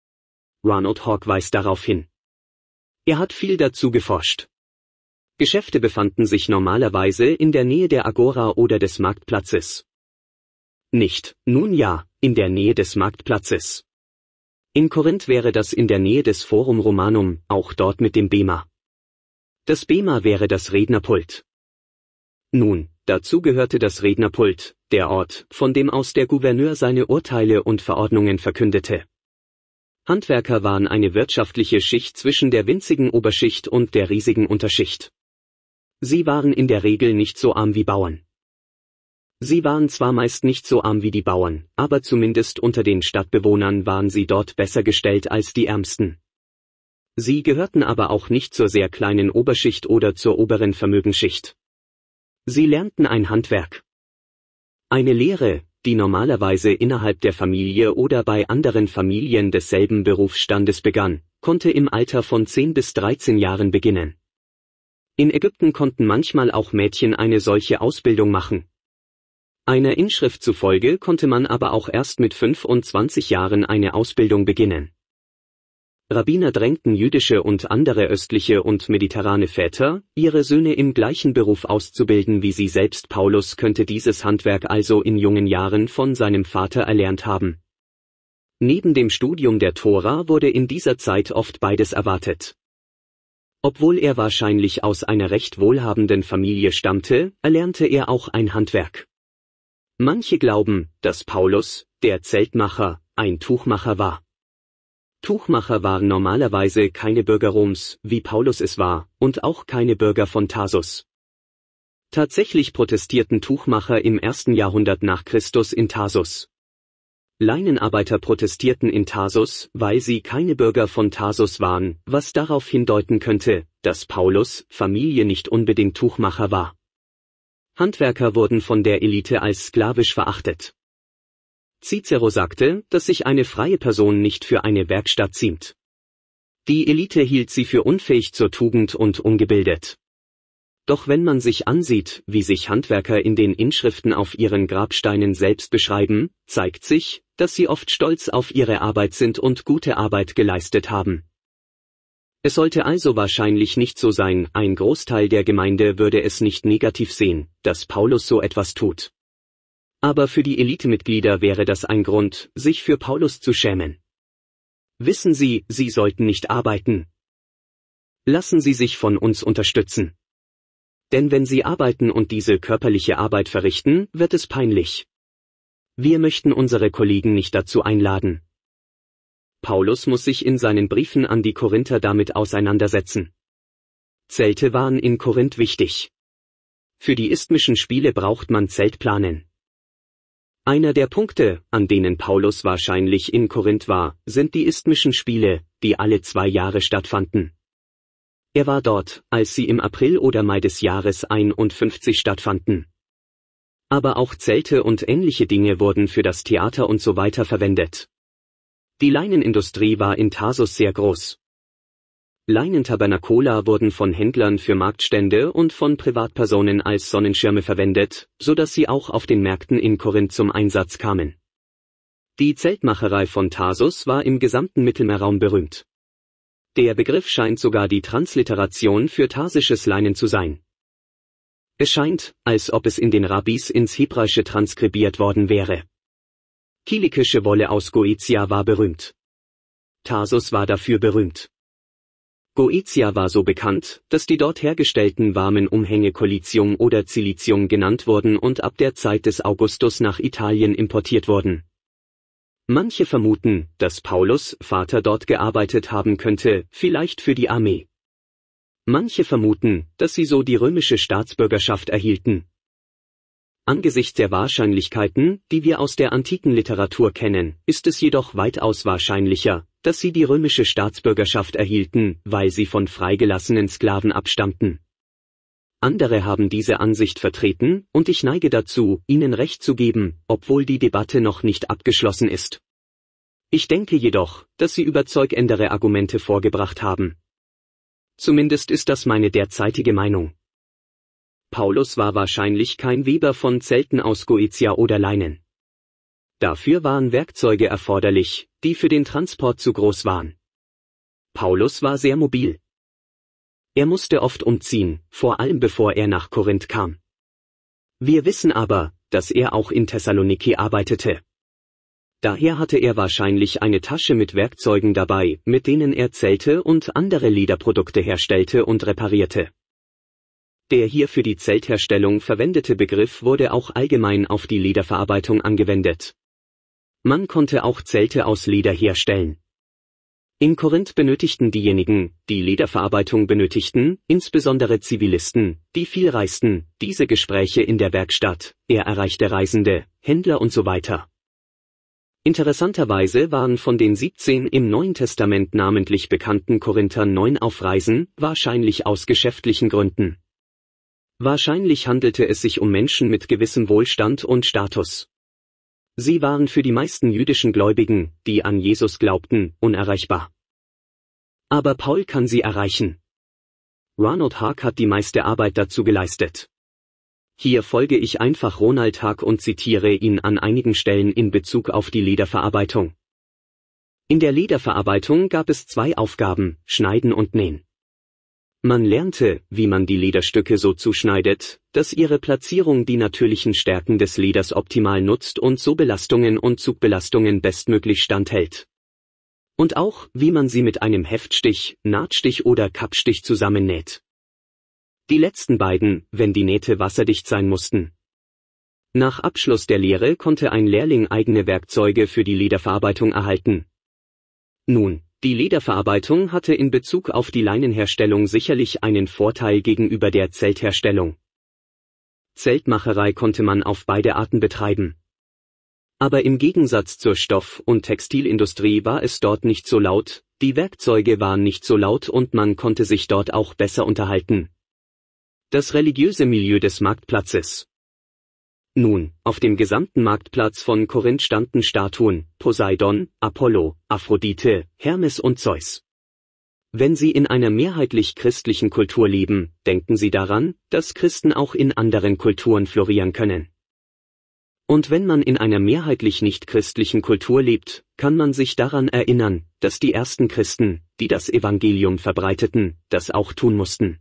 Ronald Hawk weist darauf hin. Er hat viel dazu geforscht. Geschäfte befanden sich normalerweise in der Nähe der Agora oder des Marktplatzes. Nicht, nun ja, in der Nähe des Marktplatzes. In Korinth wäre das in der Nähe des Forum Romanum, auch dort mit dem Bema. Das Bema wäre das Rednerpult. Nun, dazu gehörte das Rednerpult, der Ort, von dem aus der Gouverneur seine Urteile und Verordnungen verkündete. Handwerker waren eine wirtschaftliche Schicht zwischen der winzigen Oberschicht und der riesigen Unterschicht. Sie waren in der Regel nicht so arm wie Bauern. Sie waren zwar meist nicht so arm wie die Bauern, aber zumindest unter den Stadtbewohnern waren sie dort besser gestellt als die Ärmsten. Sie gehörten aber auch nicht zur sehr kleinen Oberschicht oder zur oberen Vermögensschicht. Sie lernten ein Handwerk. Eine Lehre, die normalerweise innerhalb der Familie oder bei anderen Familien desselben Berufsstandes begann, konnte im Alter von 10 bis 13 Jahren beginnen. In Ägypten konnten manchmal auch Mädchen eine solche Ausbildung machen. Einer Inschrift zufolge konnte man aber auch erst mit 25 Jahren eine Ausbildung beginnen. Rabbiner drängten jüdische und andere östliche und mediterrane Väter, ihre Söhne im gleichen Beruf auszubilden wie sie selbst. Paulus könnte dieses Handwerk also in jungen Jahren von seinem Vater erlernt haben. Neben dem Studium der Tora wurde in dieser Zeit oft beides erwartet. Obwohl er wahrscheinlich aus einer recht wohlhabenden Familie stammte, erlernte er auch ein Handwerk. Manche glauben, dass Paulus, der Zeltmacher, ein Tuchmacher war. Tuchmacher waren normalerweise keine Bürger Roms, wie Paulus es war, und auch keine Bürger von Tarsus. Tatsächlich protestierten Tuchmacher im 1. Jahrhundert nach Christus in Tarsus. Leinenarbeiter protestierten in Tarsus, weil sie keine Bürger von Tarsus waren, was darauf hindeuten könnte, dass Paulus' Familie nicht unbedingt Tuchmacher war. Handwerker wurden von der Elite als sklavisch verachtet. Cicero sagte, dass sich eine freie Person nicht für eine Werkstatt ziemt. Die Elite hielt sie für unfähig zur Tugend und ungebildet. Doch wenn man sich ansieht, wie sich Handwerker in den Inschriften auf ihren Grabsteinen selbst beschreiben, zeigt sich, dass sie oft stolz auf ihre Arbeit sind und gute Arbeit geleistet haben. Es sollte also wahrscheinlich nicht so sein, ein Großteil der Gemeinde würde es nicht negativ sehen, dass Paulus so etwas tut. Aber für die Elitemitglieder wäre das ein Grund, sich für Paulus zu schämen. Wissen Sie, Sie sollten nicht arbeiten. Lassen Sie sich von uns unterstützen. Denn wenn Sie arbeiten und diese körperliche Arbeit verrichten, wird es peinlich. Wir möchten unsere Kollegen nicht dazu einladen. Paulus muss sich in seinen Briefen an die Korinther damit auseinandersetzen. Zelte waren in Korinth wichtig. Für die isthmischen Spiele braucht man Zeltplanen. Einer der Punkte, an denen Paulus wahrscheinlich in Korinth war, sind die isthmischen Spiele, die alle 2 Jahre stattfanden. Er war dort, als sie im April oder Mai des Jahres 51 stattfanden. Aber auch Zelte und ähnliche Dinge wurden für das Theater und so weiter verwendet. Die Leinenindustrie war in Tarsus sehr groß. Leinentabernakola wurden von Händlern für Marktstände und von Privatpersonen als Sonnenschirme verwendet, so dass sie auch auf den Märkten in Korinth zum Einsatz kamen. Die Zeltmacherei von Tarsus war im gesamten Mittelmeerraum berühmt. Der Begriff scheint sogar die Transliteration für tarsisches Leinen zu sein. Es scheint, als ob es in den Rabbis ins Hebräische transkribiert worden wäre. Kilikische Wolle aus Goetia war berühmt. Tarsus war dafür berühmt. Goetia war so bekannt, dass die dort hergestellten warmen Umhänge Collitium oder Cilicium genannt wurden und ab der Zeit des Augustus nach Italien importiert wurden. Manche vermuten, dass Paulus' Vater dort gearbeitet haben könnte, vielleicht für die Armee. Manche vermuten, dass sie so die römische Staatsbürgerschaft erhielten. Angesichts der Wahrscheinlichkeiten, die wir aus der antiken Literatur kennen, ist es jedoch weitaus wahrscheinlicher, dass sie die römische Staatsbürgerschaft erhielten, weil sie von freigelassenen Sklaven abstammten. Andere haben diese Ansicht vertreten, und ich neige dazu, ihnen Recht zu geben, obwohl die Debatte noch nicht abgeschlossen ist. Ich denke jedoch, dass sie überzeugendere Argumente vorgebracht haben. Zumindest ist das meine derzeitige Meinung. Paulus war wahrscheinlich kein Weber von Zelten aus Goetia oder Leinen. Dafür waren Werkzeuge erforderlich, die für den Transport zu groß waren. Paulus war sehr mobil. Er musste oft umziehen, vor allem bevor er nach Korinth kam. Wir wissen aber, dass er auch in Thessaloniki arbeitete. Daher hatte er wahrscheinlich eine Tasche mit Werkzeugen dabei, mit denen er Zelte und andere Lederprodukte herstellte und reparierte. Der hier für die Zeltherstellung verwendete Begriff wurde auch allgemein auf die Lederverarbeitung angewendet. Man konnte auch Zelte aus Leder herstellen. In Korinth benötigten diejenigen, die Lederverarbeitung benötigten, insbesondere Zivilisten, die viel reisten, diese Gespräche in der Werkstatt, erreichte Reisende, Händler und so weiter. Interessanterweise waren von den 17 im Neuen Testament namentlich bekannten Korinthern 9 auf Reisen, wahrscheinlich aus geschäftlichen Gründen. Wahrscheinlich handelte es sich um Menschen mit gewissem Wohlstand und Status. Sie waren für die meisten jüdischen Gläubigen, die an Jesus glaubten, unerreichbar. Aber Paul kann sie erreichen. Ronald Haag hat die meiste Arbeit dazu geleistet. Hier folge ich einfach Ronald Haag und zitiere ihn an einigen Stellen in Bezug auf die Lederverarbeitung. In der Lederverarbeitung gab es 2 Aufgaben, Schneiden und Nähen. Man lernte, wie man die Lederstücke so zuschneidet, dass ihre Platzierung die natürlichen Stärken des Leders optimal nutzt und so Belastungen und Zugbelastungen bestmöglich standhält. Und auch, wie man sie mit einem Heftstich, Nahtstich oder Kappstich zusammennäht. Die letzten beiden, wenn die Nähte wasserdicht sein mussten. Nach Abschluss der Lehre konnte ein Lehrling eigene Werkzeuge für die Lederverarbeitung erhalten. Nun, die Lederverarbeitung hatte in Bezug auf die Leinenherstellung sicherlich einen Vorteil gegenüber der Zeltherstellung. Zeltmacherei konnte man auf beide Arten betreiben. Aber im Gegensatz zur Stoff- und Textilindustrie war es dort nicht so laut, die Werkzeuge waren nicht so laut und man konnte sich dort auch besser unterhalten. Das religiöse Milieu des Marktplatzes. Nun, auf dem gesamten Marktplatz von Korinth standen Statuen, Poseidon, Apollo, Aphrodite, Hermes und Zeus. Wenn Sie in einer mehrheitlich christlichen Kultur leben, denken Sie daran, dass Christen auch in anderen Kulturen florieren können. Und wenn man in einer mehrheitlich nicht-christlichen Kultur lebt, kann man sich daran erinnern, dass die ersten Christen, die das Evangelium verbreiteten, das auch tun mussten.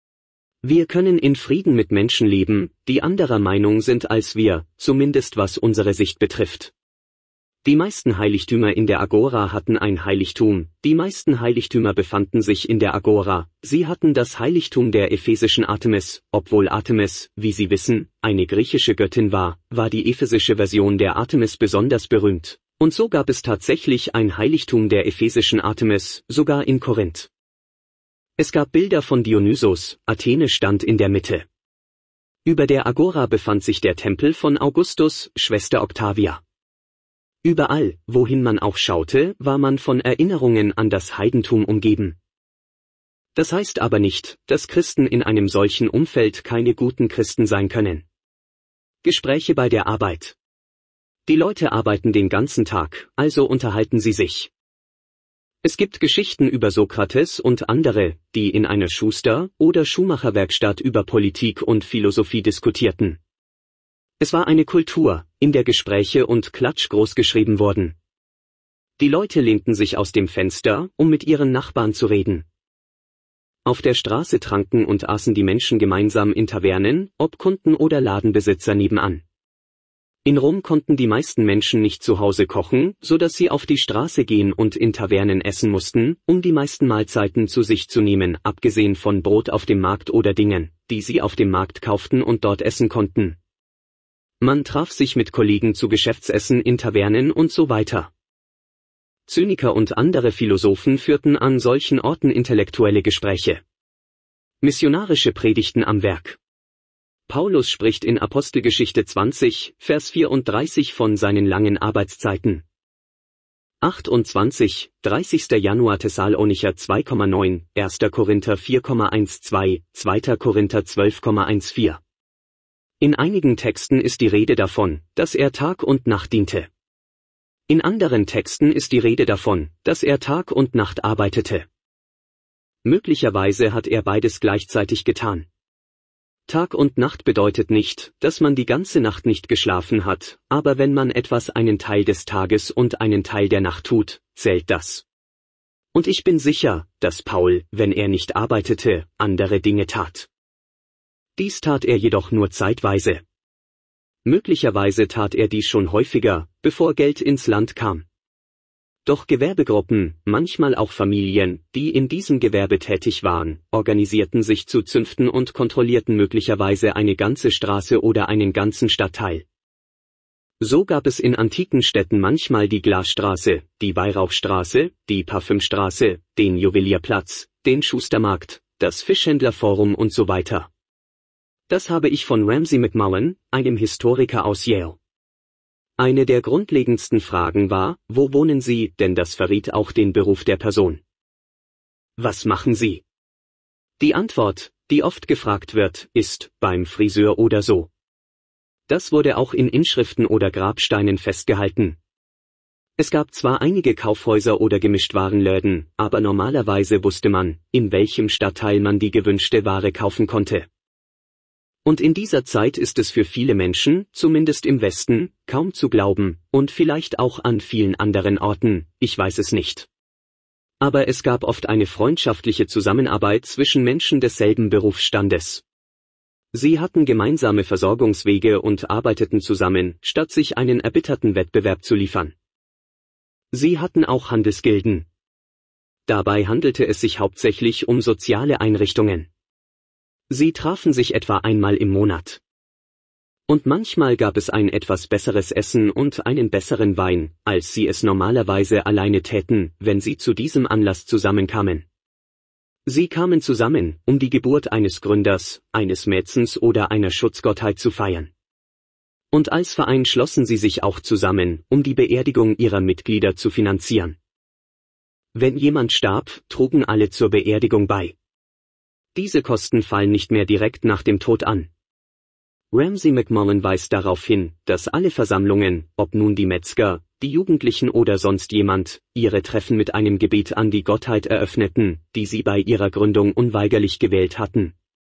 Wir können in Frieden mit Menschen leben, die anderer Meinung sind als wir, zumindest was unsere Sicht betrifft. Die meisten Heiligtümer in der Agora hatten ein Heiligtum, die meisten Heiligtümer befanden sich in der Agora, sie hatten das Heiligtum der ephesischen Artemis, obwohl Artemis, wie Sie wissen, eine griechische Göttin war die ephesische Version der Artemis besonders berühmt, und so gab es tatsächlich ein Heiligtum der ephesischen Artemis, sogar in Korinth. Es gab Bilder von Dionysos, Athene stand in der Mitte. Über der Agora befand sich der Tempel von Augustus, Schwester Octavia. Überall, wohin man auch schaute, war man von Erinnerungen an das Heidentum umgeben. Das heißt aber nicht, dass Christen in einem solchen Umfeld keine guten Christen sein können. Gespräche bei der Arbeit. Die Leute arbeiten den ganzen Tag, also unterhalten sie sich. Es gibt Geschichten über Sokrates und andere, die in einer Schuster- oder Schuhmacherwerkstatt über Politik und Philosophie diskutierten. Es war eine Kultur, in der Gespräche und Klatsch großgeschrieben wurden. Die Leute lehnten sich aus dem Fenster, um mit ihren Nachbarn zu reden. Auf der Straße tranken und aßen die Menschen gemeinsam in Tavernen, ob Kunden oder Ladenbesitzer nebenan. In Rom konnten die meisten Menschen nicht zu Hause kochen, so dass sie auf die Straße gehen und in Tavernen essen mussten, um die meisten Mahlzeiten zu sich zu nehmen, abgesehen von Brot auf dem Markt oder Dingen, die sie auf dem Markt kauften und dort essen konnten. Man traf sich mit Kollegen zu Geschäftsessen in Tavernen und so weiter. Zyniker und andere Philosophen führten an solchen Orten intellektuelle Gespräche. Missionarische Predigten am Werk. Paulus spricht in Apostelgeschichte 20, Vers 34 von seinen langen Arbeitszeiten. 28, 30. Januar Thessalonicher 2,9, 1. Korinther 4,12, 2. Korinther 12,14. In einigen Texten ist die Rede davon, dass er Tag und Nacht diente. In anderen Texten ist die Rede davon, dass er Tag und Nacht arbeitete. Möglicherweise hat er beides gleichzeitig getan. Tag und Nacht bedeutet nicht, dass man die ganze Nacht nicht geschlafen hat, aber wenn man etwas einen Teil des Tages und einen Teil der Nacht tut, zählt das. Und ich bin sicher, dass Paul, wenn er nicht arbeitete, andere Dinge tat. Dies tat er jedoch nur zeitweise. Möglicherweise tat er dies schon häufiger, bevor Geld ins Land kam. Doch Gewerbegruppen, manchmal auch Familien, die in diesem Gewerbe tätig waren, organisierten sich zu Zünften und kontrollierten möglicherweise eine ganze Straße oder einen ganzen Stadtteil. So gab es in antiken Städten manchmal die Glasstraße, die Weihrauchstraße, die Parfümstraße, den Juwelierplatz, den Schustermarkt, das Fischhändlerforum und so weiter. Das habe ich von Ramsay MacMullen, einem Historiker aus Yale. Eine der grundlegendsten Fragen war, wo wohnen Sie, denn das verriet auch den Beruf der Person. Was machen Sie? Die Antwort, die oft gefragt wird, ist, beim Friseur oder so. Das wurde auch in Inschriften oder Grabsteinen festgehalten. Es gab zwar einige Kaufhäuser oder Gemischtwarenläden, aber normalerweise wusste man, in welchem Stadtteil man die gewünschte Ware kaufen konnte. Und in dieser Zeit ist es für viele Menschen, zumindest im Westen, kaum zu glauben, und vielleicht auch an vielen anderen Orten, ich weiß es nicht. Aber es gab oft eine freundschaftliche Zusammenarbeit zwischen Menschen desselben Berufsstandes. Sie hatten gemeinsame Versorgungswege und arbeiteten zusammen, statt sich einen erbitterten Wettbewerb zu liefern. Sie hatten auch Handelsgilden. Dabei handelte es sich hauptsächlich um soziale Einrichtungen. Sie trafen sich etwa einmal im Monat. Und manchmal gab es ein etwas besseres Essen und einen besseren Wein, als sie es normalerweise alleine täten, wenn sie zu diesem Anlass zusammenkamen. Sie kamen zusammen, um die Geburt eines Gründers, eines Mäzens oder einer Schutzgottheit zu feiern. Und als Verein schlossen sie sich auch zusammen, um die Beerdigung ihrer Mitglieder zu finanzieren. Wenn jemand starb, trugen alle zur Beerdigung bei. Diese Kosten fallen nicht mehr direkt nach dem Tod an. Ramsay MacMullen weist darauf hin, dass alle Versammlungen, ob nun die Metzger, die Jugendlichen oder sonst jemand, ihre Treffen mit einem Gebet an die Gottheit eröffneten, die sie bei ihrer Gründung unweigerlich gewählt hatten.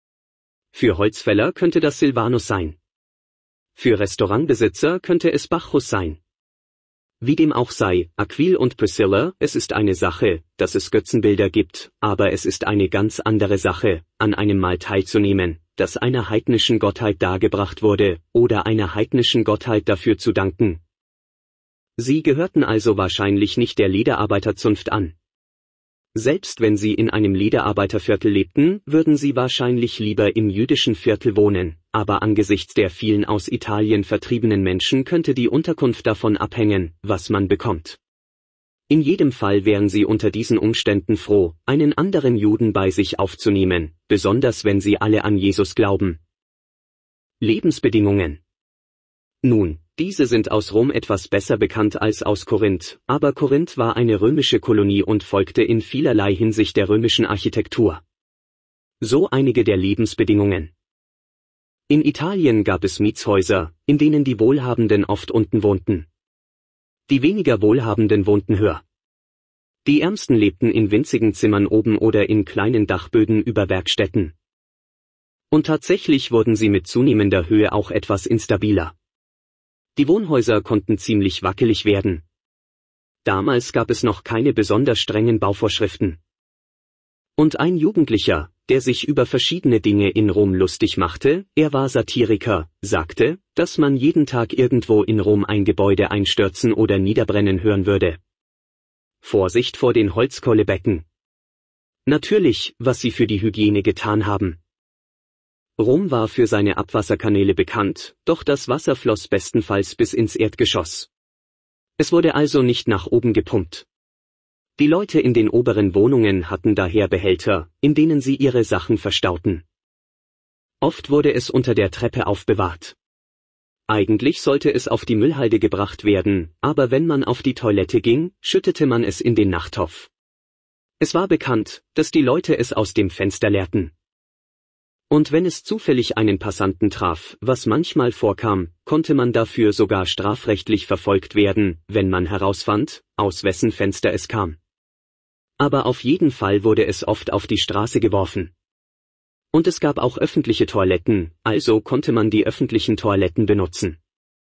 Für Holzfäller könnte das Silvanus sein. Für Restaurantbesitzer könnte es Bacchus sein. Wie dem auch sei, Aquil und Priscilla, es ist eine Sache, dass es Götzenbilder gibt, aber es ist eine ganz andere Sache, an einem Mahl teilzunehmen, das einer heidnischen Gottheit dargebracht wurde, oder einer heidnischen Gottheit dafür zu danken. Sie gehörten also wahrscheinlich nicht der Lederarbeiterzunft an. Selbst wenn sie in einem Lederarbeiterviertel lebten, würden sie wahrscheinlich lieber im jüdischen Viertel wohnen, aber angesichts der vielen aus Italien vertriebenen Menschen könnte die Unterkunft davon abhängen, was man bekommt. In jedem Fall wären sie unter diesen Umständen froh, einen anderen Juden bei sich aufzunehmen, besonders wenn sie alle an Jesus glauben. Lebensbedingungen. Nun, diese sind aus Rom etwas besser bekannt als aus Korinth, aber Korinth war eine römische Kolonie und folgte in vielerlei Hinsicht der römischen Architektur. So einige der Lebensbedingungen. In Italien gab es Mietshäuser, in denen die Wohlhabenden oft unten wohnten. Die weniger Wohlhabenden wohnten höher. Die Ärmsten lebten in winzigen Zimmern oben oder in kleinen Dachböden über Werkstätten. Und tatsächlich wurden sie mit zunehmender Höhe auch etwas instabiler. Die Wohnhäuser konnten ziemlich wackelig werden. Damals gab es noch keine besonders strengen Bauvorschriften. Und ein Jugendlicher, der sich über verschiedene Dinge in Rom lustig machte, er war Satiriker, sagte, dass man jeden Tag irgendwo in Rom ein Gebäude einstürzen oder niederbrennen hören würde. Vorsicht vor den Holzkohlebecken. Natürlich, was sie für die Hygiene getan haben. Rom war für seine Abwasserkanäle bekannt, doch das Wasser floss bestenfalls bis ins Erdgeschoss. Es wurde also nicht nach oben gepumpt. Die Leute in den oberen Wohnungen hatten daher Behälter, in denen sie ihre Sachen verstauten. Oft wurde es unter der Treppe aufbewahrt. Eigentlich sollte es auf die Müllhalde gebracht werden, aber wenn man auf die Toilette ging, schüttete man es in den Nachttopf. Es war bekannt, dass die Leute es aus dem Fenster leerten. Und wenn es zufällig einen Passanten traf, was manchmal vorkam, konnte man dafür sogar strafrechtlich verfolgt werden, wenn man herausfand, aus wessen Fenster es kam. Aber auf jeden Fall wurde es oft auf die Straße geworfen. Und es gab auch öffentliche Toiletten, also konnte man die öffentlichen Toiletten benutzen.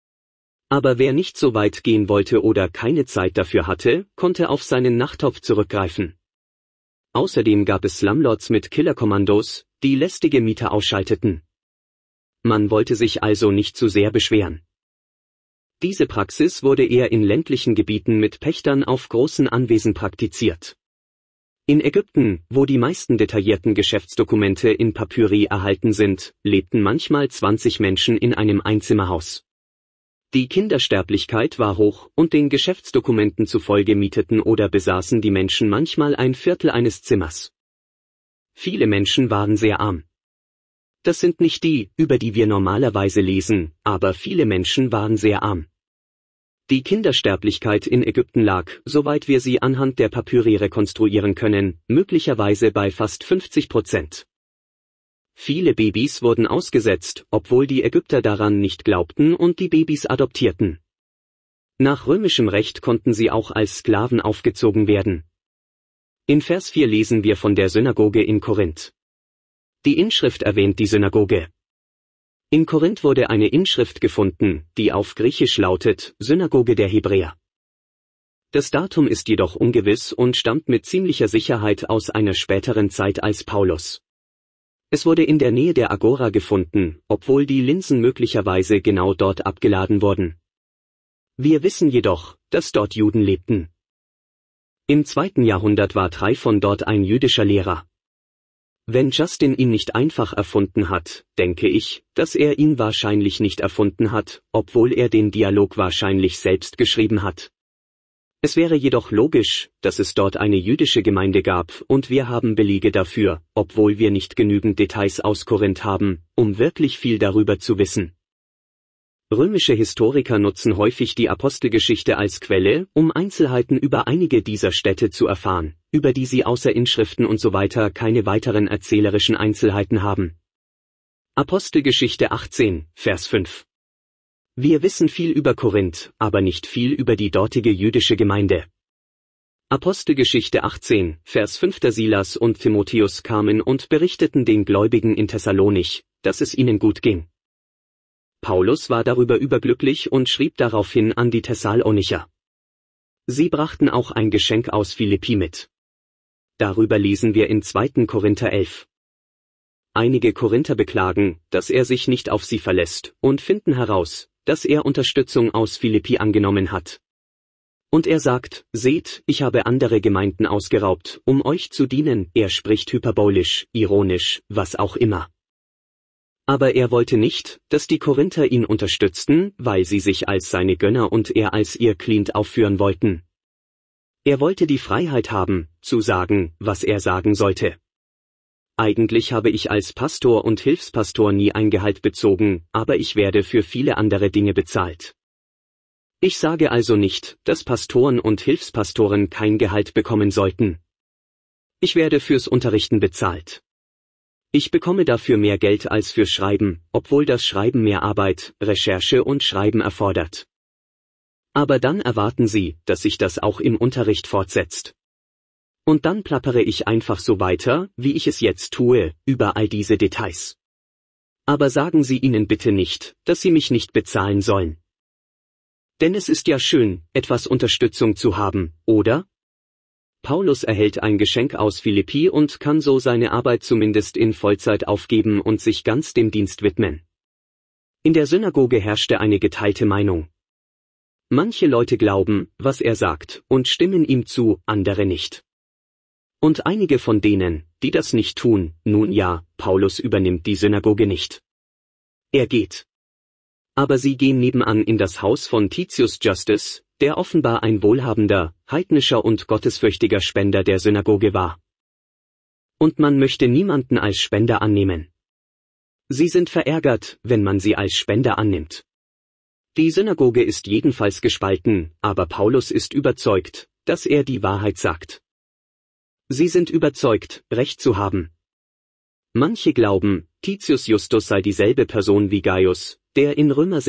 Aber wer nicht so weit gehen wollte oder keine Zeit dafür hatte, konnte auf seinen Nachttopf zurückgreifen. Außerdem gab es Slumlords mit Killerkommandos, die lästige Mieter ausschalteten. Man wollte sich also nicht zu sehr beschweren. Diese Praxis wurde eher in ländlichen Gebieten mit Pächtern auf großen Anwesen praktiziert. In Ägypten, wo die meisten detaillierten Geschäftsdokumente in Papyri erhalten sind, lebten manchmal 20 Menschen in einem Einzimmerhaus. Die Kindersterblichkeit war hoch und den Geschäftsdokumenten zufolge mieteten oder besaßen die Menschen manchmal ein Viertel eines Zimmers. Viele Menschen waren sehr arm. Das sind nicht die, über die wir normalerweise lesen, aber viele Menschen waren sehr arm. Die Kindersterblichkeit in Ägypten lag, soweit wir sie anhand der Papyri rekonstruieren können, möglicherweise bei fast 50%. Viele Babys wurden ausgesetzt, obwohl die Ägypter daran nicht glaubten und die Babys adoptierten. Nach römischem Recht konnten sie auch als Sklaven aufgezogen werden. In Vers 4 lesen wir von der Synagoge in Korinth. Die Inschrift erwähnt die Synagoge. In Korinth wurde eine Inschrift gefunden, die auf Griechisch lautet, Synagoge der Hebräer. Das Datum ist jedoch ungewiss und stammt mit ziemlicher Sicherheit aus einer späteren Zeit als Paulus. Es wurde in der Nähe der Agora gefunden, obwohl die Linsen möglicherweise genau dort abgeladen wurden. Wir wissen jedoch, dass dort Juden lebten. Im 2. Jahrhundert war Tryphon dort ein jüdischer Lehrer. Wenn Justin ihn nicht einfach erfunden hat, denke ich, dass er ihn wahrscheinlich nicht erfunden hat, obwohl er den Dialog wahrscheinlich selbst geschrieben hat. Es wäre jedoch logisch, dass es dort eine jüdische Gemeinde gab und wir haben Belege dafür, obwohl wir nicht genügend Details aus Korinth haben, um wirklich viel darüber zu wissen. Römische Historiker nutzen häufig die Apostelgeschichte als Quelle, um Einzelheiten über einige dieser Städte zu erfahren, über die sie außer Inschriften und so weiter keine weiteren erzählerischen Einzelheiten haben. Apostelgeschichte 18, Vers 5. Wir wissen viel über Korinth, aber nicht viel über die dortige jüdische Gemeinde. Apostelgeschichte 18, Vers 5. Silas und Timotheus kamen und berichteten den Gläubigen in Thessalonich, dass es ihnen gut ging. Paulus war darüber überglücklich und schrieb daraufhin an die Thessalonicher. Sie brachten auch ein Geschenk aus Philippi mit. Darüber lesen wir in 2. Korinther 11. Einige Korinther beklagen, dass er sich nicht auf sie verlässt, und finden heraus, dass er Unterstützung aus Philippi angenommen hat. Und er sagt, seht, ich habe andere Gemeinden ausgeraubt, um euch zu dienen. Er spricht hyperbolisch, ironisch, was auch immer. Aber er wollte nicht, dass die Korinther ihn unterstützten, weil sie sich als seine Gönner und er als ihr Klient aufführen wollten. Er wollte die Freiheit haben, zu sagen, was er sagen sollte. Eigentlich habe ich als Pastor und Hilfspastor nie ein Gehalt bezogen, aber ich werde für viele andere Dinge bezahlt. Ich sage also nicht, dass Pastoren und Hilfspastoren kein Gehalt bekommen sollten. Ich werde fürs Unterrichten bezahlt. Ich bekomme dafür mehr Geld als für Schreiben, obwohl das Schreiben mehr Arbeit, Recherche und Schreiben erfordert. Aber dann erwarten Sie, dass sich das auch im Unterricht fortsetzt. Und dann plappere ich einfach so weiter, wie ich es jetzt tue, über all diese Details. Aber sagen Sie ihnen bitte nicht, dass Sie mich nicht bezahlen sollen. Denn es ist ja schön, etwas Unterstützung zu haben, oder? Paulus erhält ein Geschenk aus Philippi und kann so seine Arbeit zumindest in Vollzeit aufgeben und sich ganz dem Dienst widmen. In der Synagoge herrschte eine geteilte Meinung. Manche Leute glauben, was er sagt, und stimmen ihm zu, andere nicht. Und einige von denen, die das nicht tun, nun ja, Paulus übernimmt die Synagoge nicht. Er geht. Aber sie gehen nebenan in das Haus von Titius Justus, der offenbar ein wohlhabender, heidnischer und gottesfürchtiger Spender der Synagoge war. Und man möchte niemanden als Spender annehmen. Sie sind verärgert, wenn man sie als Spender annimmt. Die Synagoge ist jedenfalls gespalten, aber Paulus ist überzeugt, dass er die Wahrheit sagt. Sie sind überzeugt, Recht zu haben. Manche glauben, Titius Justus sei dieselbe Person wie Gaius, der in Römer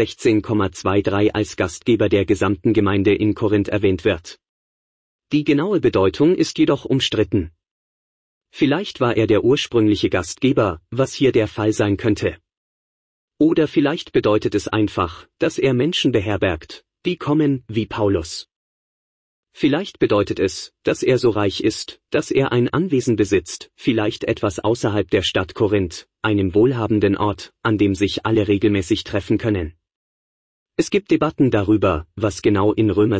16,23 als Gastgeber der gesamten Gemeinde in Korinth erwähnt wird. Die genaue Bedeutung ist jedoch umstritten. Vielleicht war er der ursprüngliche Gastgeber, was hier der Fall sein könnte. Oder vielleicht bedeutet es einfach, dass er Menschen beherbergt, die kommen, wie Paulus. Vielleicht bedeutet es, dass er so reich ist, dass er ein Anwesen besitzt, vielleicht etwas außerhalb der Stadt Korinth, einem wohlhabenden Ort, an dem sich alle regelmäßig treffen können. Es gibt Debatten darüber, was genau in Römer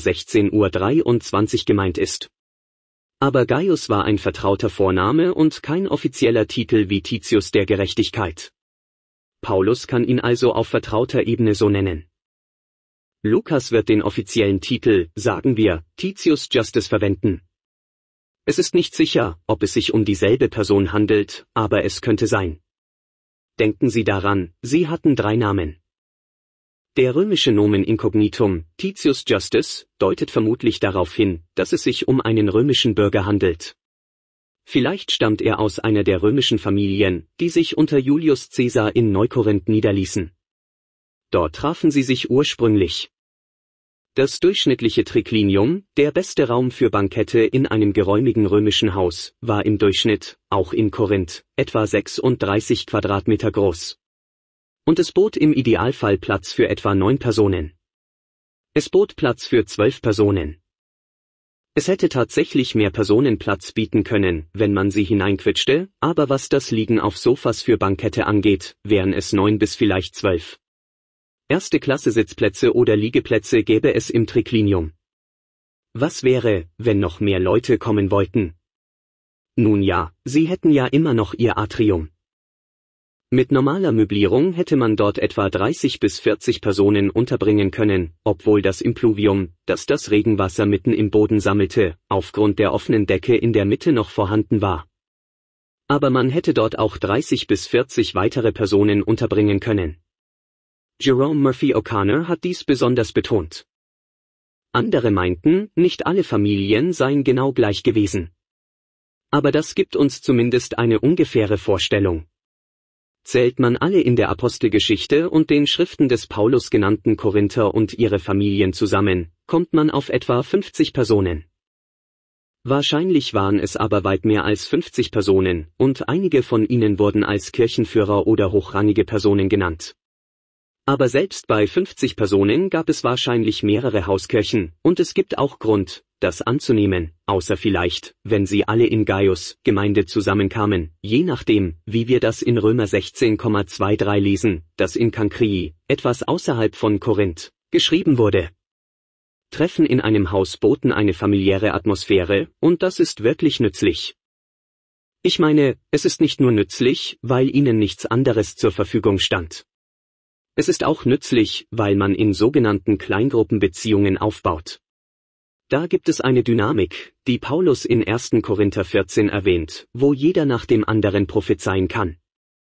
16:23 gemeint ist. Aber Gaius war ein vertrauter Vorname und kein offizieller Titel wie Titius der Gerechtigkeit. Paulus kann ihn also auf vertrauter Ebene so nennen. Lukas wird den offiziellen Titel, sagen wir, Titius Justus verwenden. Es ist nicht sicher, ob es sich um dieselbe Person handelt, aber es könnte sein. Denken Sie daran, sie hatten 3 Namen. Der römische Nomen Incognitum, Titius Justus, deutet vermutlich darauf hin, dass es sich um einen römischen Bürger handelt. Vielleicht stammt er aus einer der römischen Familien, die sich unter Julius Caesar in Neukorinth niederließen. Dort trafen sie sich ursprünglich. Das durchschnittliche Triclinium, der beste Raum für Bankette in einem geräumigen römischen Haus, war im Durchschnitt, auch in Korinth, etwa 36 Quadratmeter groß. Und es bot im Idealfall Platz für etwa 9 Personen. Es bot Platz für 12 Personen. Es hätte tatsächlich mehr Personen Platz bieten können, wenn man sie hineinquetschte, aber was das Liegen auf Sofas für Bankette angeht, wären es 9 bis vielleicht 12. Erste Klasse Sitzplätze oder Liegeplätze gäbe es im Triclinium. Was wäre, wenn noch mehr Leute kommen wollten? Nun ja, sie hätten ja immer noch ihr Atrium. Mit normaler Möblierung hätte man dort etwa 30 bis 40 Personen unterbringen können, obwohl das Impluvium, das das Regenwasser mitten im Boden sammelte, aufgrund der offenen Decke in der Mitte noch vorhanden war. Aber man hätte dort auch 30 bis 40 weitere Personen unterbringen können. Jerome Murphy O'Connor hat dies besonders betont. Andere meinten, nicht alle Familien seien genau gleich gewesen. Aber das gibt uns zumindest eine ungefähre Vorstellung. Zählt man alle in der Apostelgeschichte und den Schriften des Paulus genannten Korinther und ihre Familien zusammen, kommt man auf etwa 50 Personen. Wahrscheinlich waren es aber weit mehr als 50 Personen, und einige von ihnen wurden als Kirchenführer oder hochrangige Personen genannt. Aber selbst bei 50 Personen gab es wahrscheinlich mehrere Hauskirchen, und es gibt auch Grund, das anzunehmen, außer vielleicht, wenn sie alle in Gaius, Gemeinde zusammenkamen, je nachdem, wie wir das in Römer 16,23 lesen, das in Kankrii, etwas außerhalb von Korinth, geschrieben wurde. Treffen in einem Haus boten eine familiäre Atmosphäre, und das ist wirklich nützlich. Ich meine, es ist nicht nur nützlich, weil ihnen nichts anderes zur Verfügung stand. Es ist auch nützlich, weil man in sogenannten Kleingruppenbeziehungen aufbaut. Da gibt es eine Dynamik, die Paulus in 1. Korinther 14 erwähnt, wo jeder nach dem anderen prophezeien kann.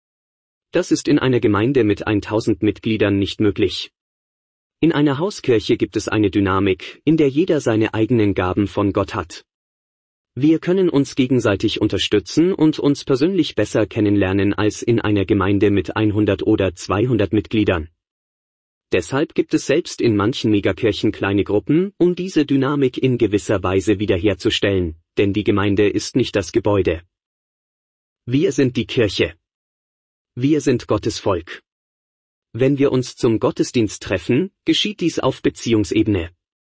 Das ist in einer Gemeinde mit 1000 Mitgliedern nicht möglich. In einer Hauskirche gibt es eine Dynamik, in der jeder seine eigenen Gaben von Gott hat. Wir können uns gegenseitig unterstützen und uns persönlich besser kennenlernen als in einer Gemeinde mit 100 oder 200 Mitgliedern. Deshalb gibt es selbst in manchen Megakirchen kleine Gruppen, um diese Dynamik in gewisser Weise wiederherzustellen, denn die Gemeinde ist nicht das Gebäude. Wir sind die Kirche. Wir sind Gottes Volk. Wenn wir uns zum Gottesdienst treffen, geschieht dies auf Beziehungsebene.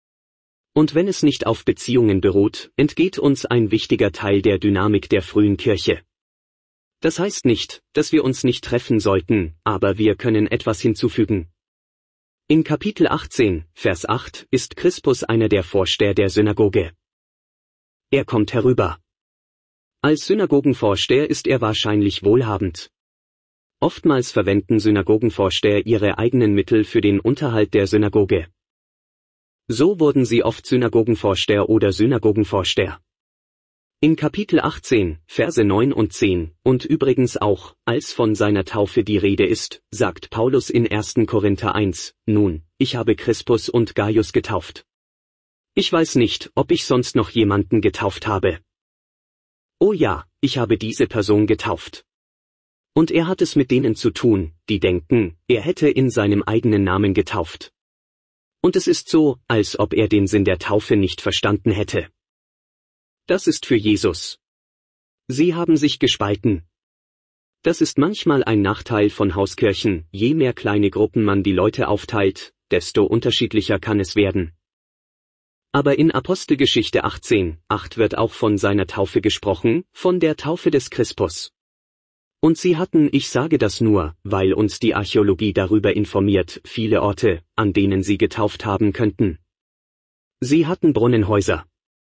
Und wenn es nicht auf Beziehungen beruht, entgeht uns ein wichtiger Teil der Dynamik der frühen Kirche. Das heißt nicht, dass wir uns nicht treffen sollten, aber wir können etwas hinzufügen. In Kapitel 18, Vers 8 ist Crispus einer der Vorsteher der Synagoge. Er kommt herüber. Als Synagogenvorsteher ist er wahrscheinlich wohlhabend. Oftmals verwenden Synagogenvorsteher ihre eigenen Mittel für den Unterhalt der Synagoge. So wurden sie oft Synagogenvorsteher oder Synagogenvorsteher. In Kapitel 18, Verse 9 und 10, und übrigens auch, als von seiner Taufe die Rede ist, sagt Paulus in 1. Korinther 1, nun, ich habe Crispus und Gaius getauft. Ich weiß nicht, ob ich sonst noch jemanden getauft habe. Oh ja, ich habe diese Person getauft. Und er hat es mit denen zu tun, die denken, er hätte in seinem eigenen Namen getauft. Und es ist so, als ob er den Sinn der Taufe nicht verstanden hätte. Das ist für Jesus. Sie haben sich gespalten. Das ist manchmal ein Nachteil von Hauskirchen, je mehr kleine Gruppen man die Leute aufteilt, desto unterschiedlicher kann es werden. Aber in Apostelgeschichte 18,8 wird auch von seiner Taufe gesprochen, von der Taufe des Crispus. Und sie hatten, ich sage das nur, weil uns die Archäologie darüber informiert, viele Orte, an denen sie getauft haben könnten. Sie hatten Brunnenhäuser.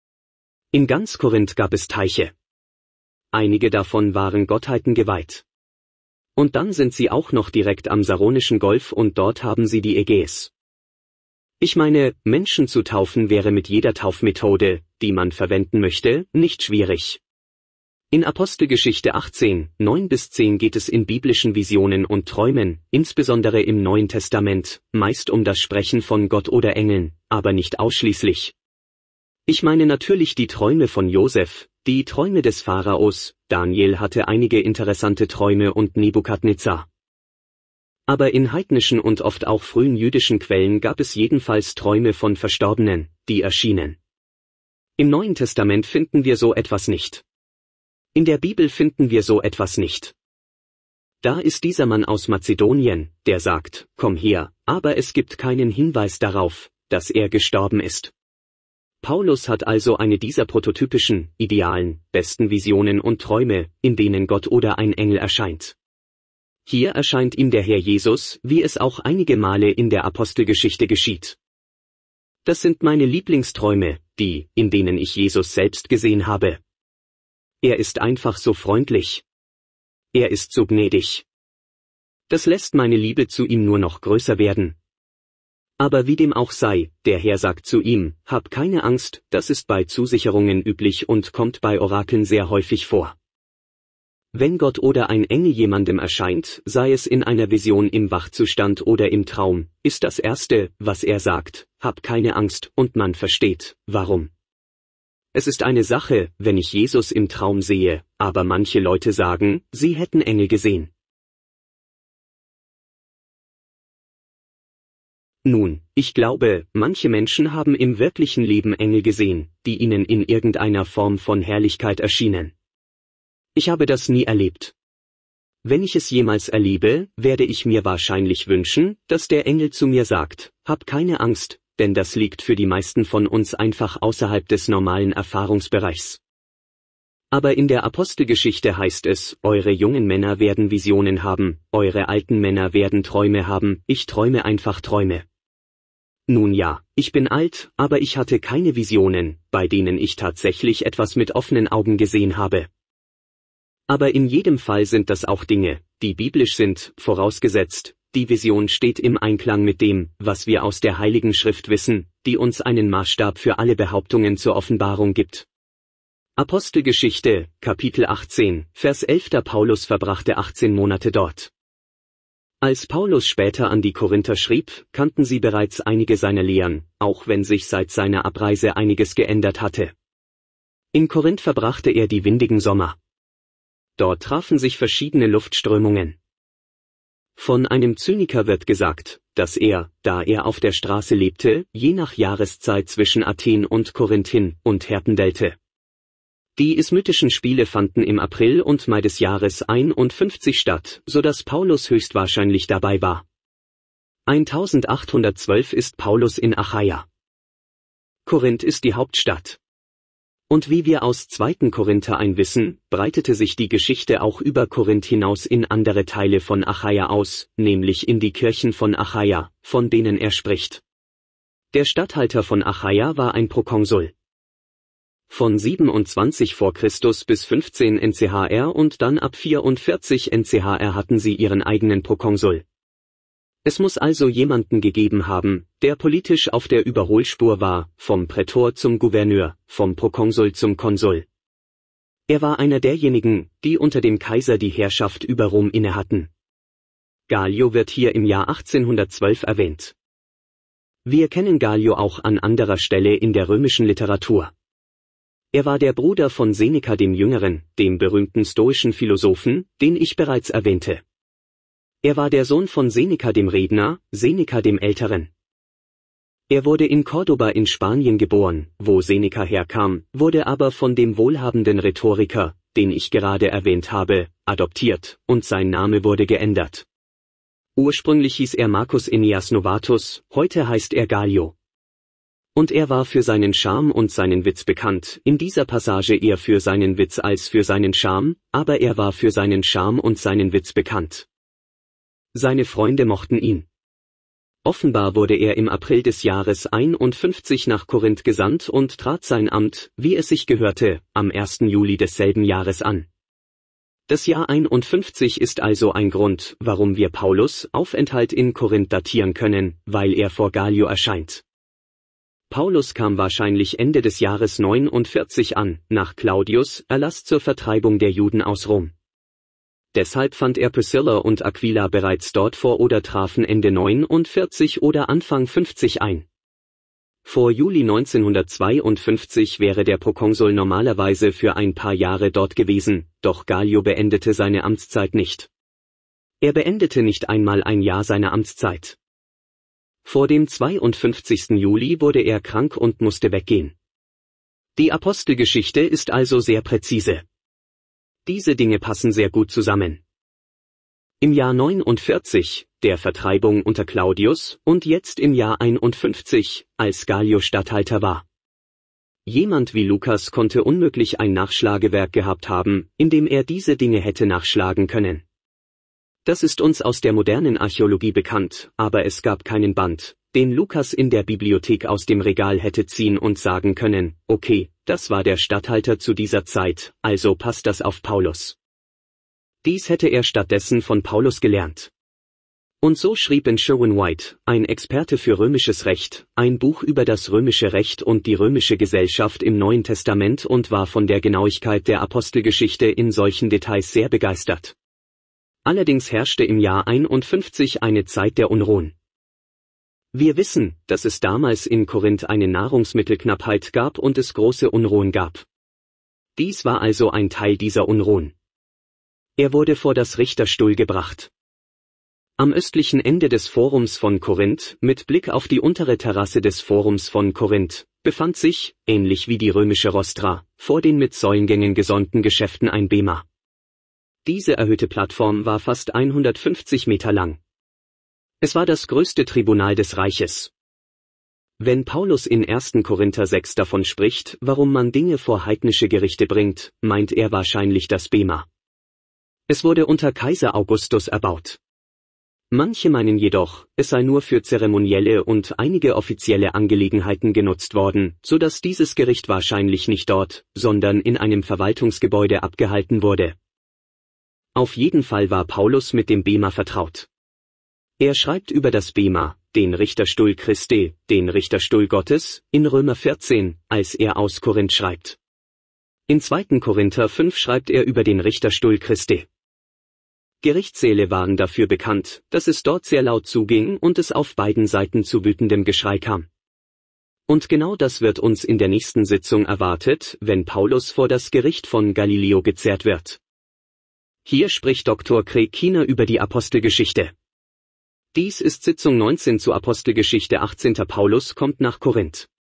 In ganz Korinth gab es Teiche. Einige davon waren Gottheiten geweiht. Und dann sind sie auch noch direkt am Saronischen Golf und dort haben sie die Ägäis. Ich meine, Menschen zu taufen wäre mit jeder Taufmethode, die man verwenden möchte, nicht schwierig. In Apostelgeschichte 18, 9-10 geht es in biblischen Visionen und Träumen, insbesondere im Neuen Testament, meist um das Sprechen von Gott oder Engeln, aber nicht ausschließlich. Ich meine natürlich die Träume von Josef, die Träume des Pharaos, Daniel hatte einige interessante Träume und Nebukadnezar. Aber in heidnischen und oft auch frühen jüdischen Quellen gab es jedenfalls Träume von Verstorbenen, die erschienen. Im Neuen Testament finden wir so etwas nicht. In der Bibel finden wir so etwas nicht. Da ist dieser Mann aus Mazedonien, der sagt, komm her, aber es gibt keinen Hinweis darauf, dass er gestorben ist. Paulus hat also eine dieser prototypischen, idealen, besten Visionen und Träume, in denen Gott oder ein Engel erscheint. Hier erscheint ihm der Herr Jesus, wie es auch einige Male in der Apostelgeschichte geschieht. Das sind meine Lieblingsträume, die, in denen ich Jesus selbst gesehen habe. Er ist einfach so freundlich. Er ist so gnädig. Das lässt meine Liebe zu ihm nur noch größer werden. Aber wie dem auch sei, der Herr sagt zu ihm, hab keine Angst, das ist bei Zusicherungen üblich und kommt bei Orakeln sehr häufig vor. Wenn Gott oder ein Engel jemandem erscheint, sei es in einer Vision im Wachzustand oder im Traum, ist das Erste, was er sagt, hab keine Angst, und man versteht, warum. Es ist eine Sache, wenn ich Jesus im Traum sehe, aber manche Leute sagen, sie hätten Engel gesehen. Nun, ich glaube, manche Menschen haben im wirklichen Leben Engel gesehen, die ihnen in irgendeiner Form von Herrlichkeit erschienen. Ich habe das nie erlebt. Wenn ich es jemals erlebe, werde ich mir wahrscheinlich wünschen, dass der Engel zu mir sagt, hab keine Angst, denn das liegt für die meisten von uns einfach außerhalb des normalen Erfahrungsbereichs. Aber in der Apostelgeschichte heißt es, eure jungen Männer werden Visionen haben, eure alten Männer werden Träume haben, ich träume einfach Träume. Nun ja, ich bin alt, aber ich hatte keine Visionen, bei denen ich tatsächlich etwas mit offenen Augen gesehen habe. Aber in jedem Fall sind das auch Dinge, die biblisch sind, vorausgesetzt, die Vision steht im Einklang mit dem, was wir aus der Heiligen Schrift wissen, die uns einen Maßstab für alle Behauptungen zur Offenbarung gibt. Apostelgeschichte, Kapitel 18, Vers 11. Paulus verbrachte 18 Monate dort. Als Paulus später an die Korinther schrieb, kannten sie bereits einige seiner Lehren, auch wenn sich seit seiner Abreise einiges geändert hatte. In Korinth verbrachte er die windigen Sommer. Dort trafen sich verschiedene Luftströmungen. Von einem Zyniker wird gesagt, dass er, da er auf der Straße lebte, je nach Jahreszeit zwischen Athen und Korinth hin und her pendelte. Die Ismythischen Spiele fanden im April und Mai des Jahres 51 statt, so dass Paulus höchstwahrscheinlich dabei war. 1812 ist Paulus in Achaia. Korinth ist die Hauptstadt. Und wie wir aus 2. Korinther 1 wissen, breitete sich die Geschichte auch über Korinth hinaus in andere Teile von Achaia aus, nämlich in die Kirchen von Achaia, von denen er spricht. Der Statthalter von Achaia war ein Prokonsul. Von 27 vor Christus bis 15 NCHR und dann ab 44 NCHR hatten sie ihren eigenen Prokonsul. Es muss also jemanden gegeben haben, der politisch auf der Überholspur war, vom Prätor zum Gouverneur, vom Prokonsul zum Konsul. Er war einer derjenigen, die unter dem Kaiser die Herrschaft über Rom innehatten. Gallio wird hier im Jahr 1812 erwähnt. Wir kennen Gallio auch an anderer Stelle in der römischen Literatur. Er war der Bruder von Seneca dem Jüngeren, dem berühmten stoischen Philosophen, den ich bereits erwähnte. Er war der Sohn von Seneca dem Redner, Seneca dem Älteren. Er wurde in Cordoba in Spanien geboren, wo Seneca herkam, wurde aber von dem wohlhabenden Rhetoriker, den ich gerade erwähnt habe, adoptiert, und sein Name wurde geändert. Ursprünglich hieß er Marcus Ennius Novatus, heute heißt er Gallio. Und er war für seinen Charme und seinen Witz bekannt, in dieser Passage eher für seinen Witz als für seinen Charme, aber er war für seinen Charme und seinen Witz bekannt. Seine Freunde mochten ihn. Offenbar wurde er im April des Jahres 51 nach Korinth gesandt und trat sein Amt, wie es sich gehörte, am 1. Juli desselben Jahres an. Das Jahr 51 ist also ein Grund, warum wir Paulus' Aufenthalt in Korinth datieren können, weil er vor Gallio erscheint. Paulus kam wahrscheinlich Ende des Jahres 49 an, nach Claudius' Erlass zur Vertreibung der Juden aus Rom. Deshalb fand er Priscilla und Aquila bereits dort vor oder trafen Ende 49 oder Anfang 50 ein. Vor Juli 1952 wäre der Prokonsul normalerweise für ein paar Jahre dort gewesen, doch Gallio beendete seine Amtszeit nicht. Er beendete nicht einmal ein Jahr seiner Amtszeit. Vor dem 52. Juli wurde er krank und musste weggehen. Die Apostelgeschichte ist also sehr präzise. Diese Dinge passen sehr gut zusammen. Im Jahr 49, der Vertreibung unter Claudius, und jetzt im Jahr 51, als Gallio Statthalter war. Jemand wie Lukas konnte unmöglich ein Nachschlagewerk gehabt haben, in dem er diese Dinge hätte nachschlagen können. Das ist uns aus der modernen Archäologie bekannt, aber es gab keinen Band, den Lukas in der Bibliothek aus dem Regal hätte ziehen und sagen können, okay, das war der Statthalter zu dieser Zeit, also passt das auf Paulus. Dies hätte er stattdessen von Paulus gelernt. Und so schrieb Sherwin White, ein Experte für römisches Recht, ein Buch über das römische Recht und die römische Gesellschaft im Neuen Testament und war von der Genauigkeit der Apostelgeschichte in solchen Details sehr begeistert. Allerdings herrschte im Jahr 51 eine Zeit der Unruhen. Wir wissen, dass es damals in Korinth eine Nahrungsmittelknappheit gab und es große Unruhen gab. Dies war also ein Teil dieser Unruhen. Er wurde vor das Richterstuhl gebracht. Am östlichen Ende des Forums von Korinth, mit Blick auf die untere Terrasse des Forums von Korinth, befand sich, ähnlich wie die römische Rostra, vor den mit Säulengängen gesäumten Geschäften ein Bema. Diese erhöhte Plattform war fast 150 Meter lang. Es war das größte Tribunal des Reiches. Wenn Paulus in 1. Korinther 6 davon spricht, warum man Dinge vor heidnische Gerichte bringt, meint er wahrscheinlich das Bema. Es wurde unter Kaiser Augustus erbaut. Manche meinen jedoch, es sei nur für zeremonielle und einige offizielle Angelegenheiten genutzt worden, so dass dieses Gericht wahrscheinlich nicht dort, sondern in einem Verwaltungsgebäude abgehalten wurde. Auf jeden Fall war Paulus mit dem Bema vertraut. Er schreibt über das Bema, den Richterstuhl Christi, den Richterstuhl Gottes, in Römer 14, als er aus Korinth schreibt. In 2. Korinther 5 schreibt er über den Richterstuhl Christi. Gerichtssäle waren dafür bekannt, dass es dort sehr laut zuging und es auf beiden Seiten zu wütendem Geschrei kam. Und genau das wird uns in der nächsten Sitzung erwartet, wenn Paulus vor das Gericht von Galileo gezerrt wird. Hier spricht Dr. Craig Keener über die Apostelgeschichte. Dies ist Sitzung 19 zur Apostelgeschichte 18. Paulus kommt nach Korinth.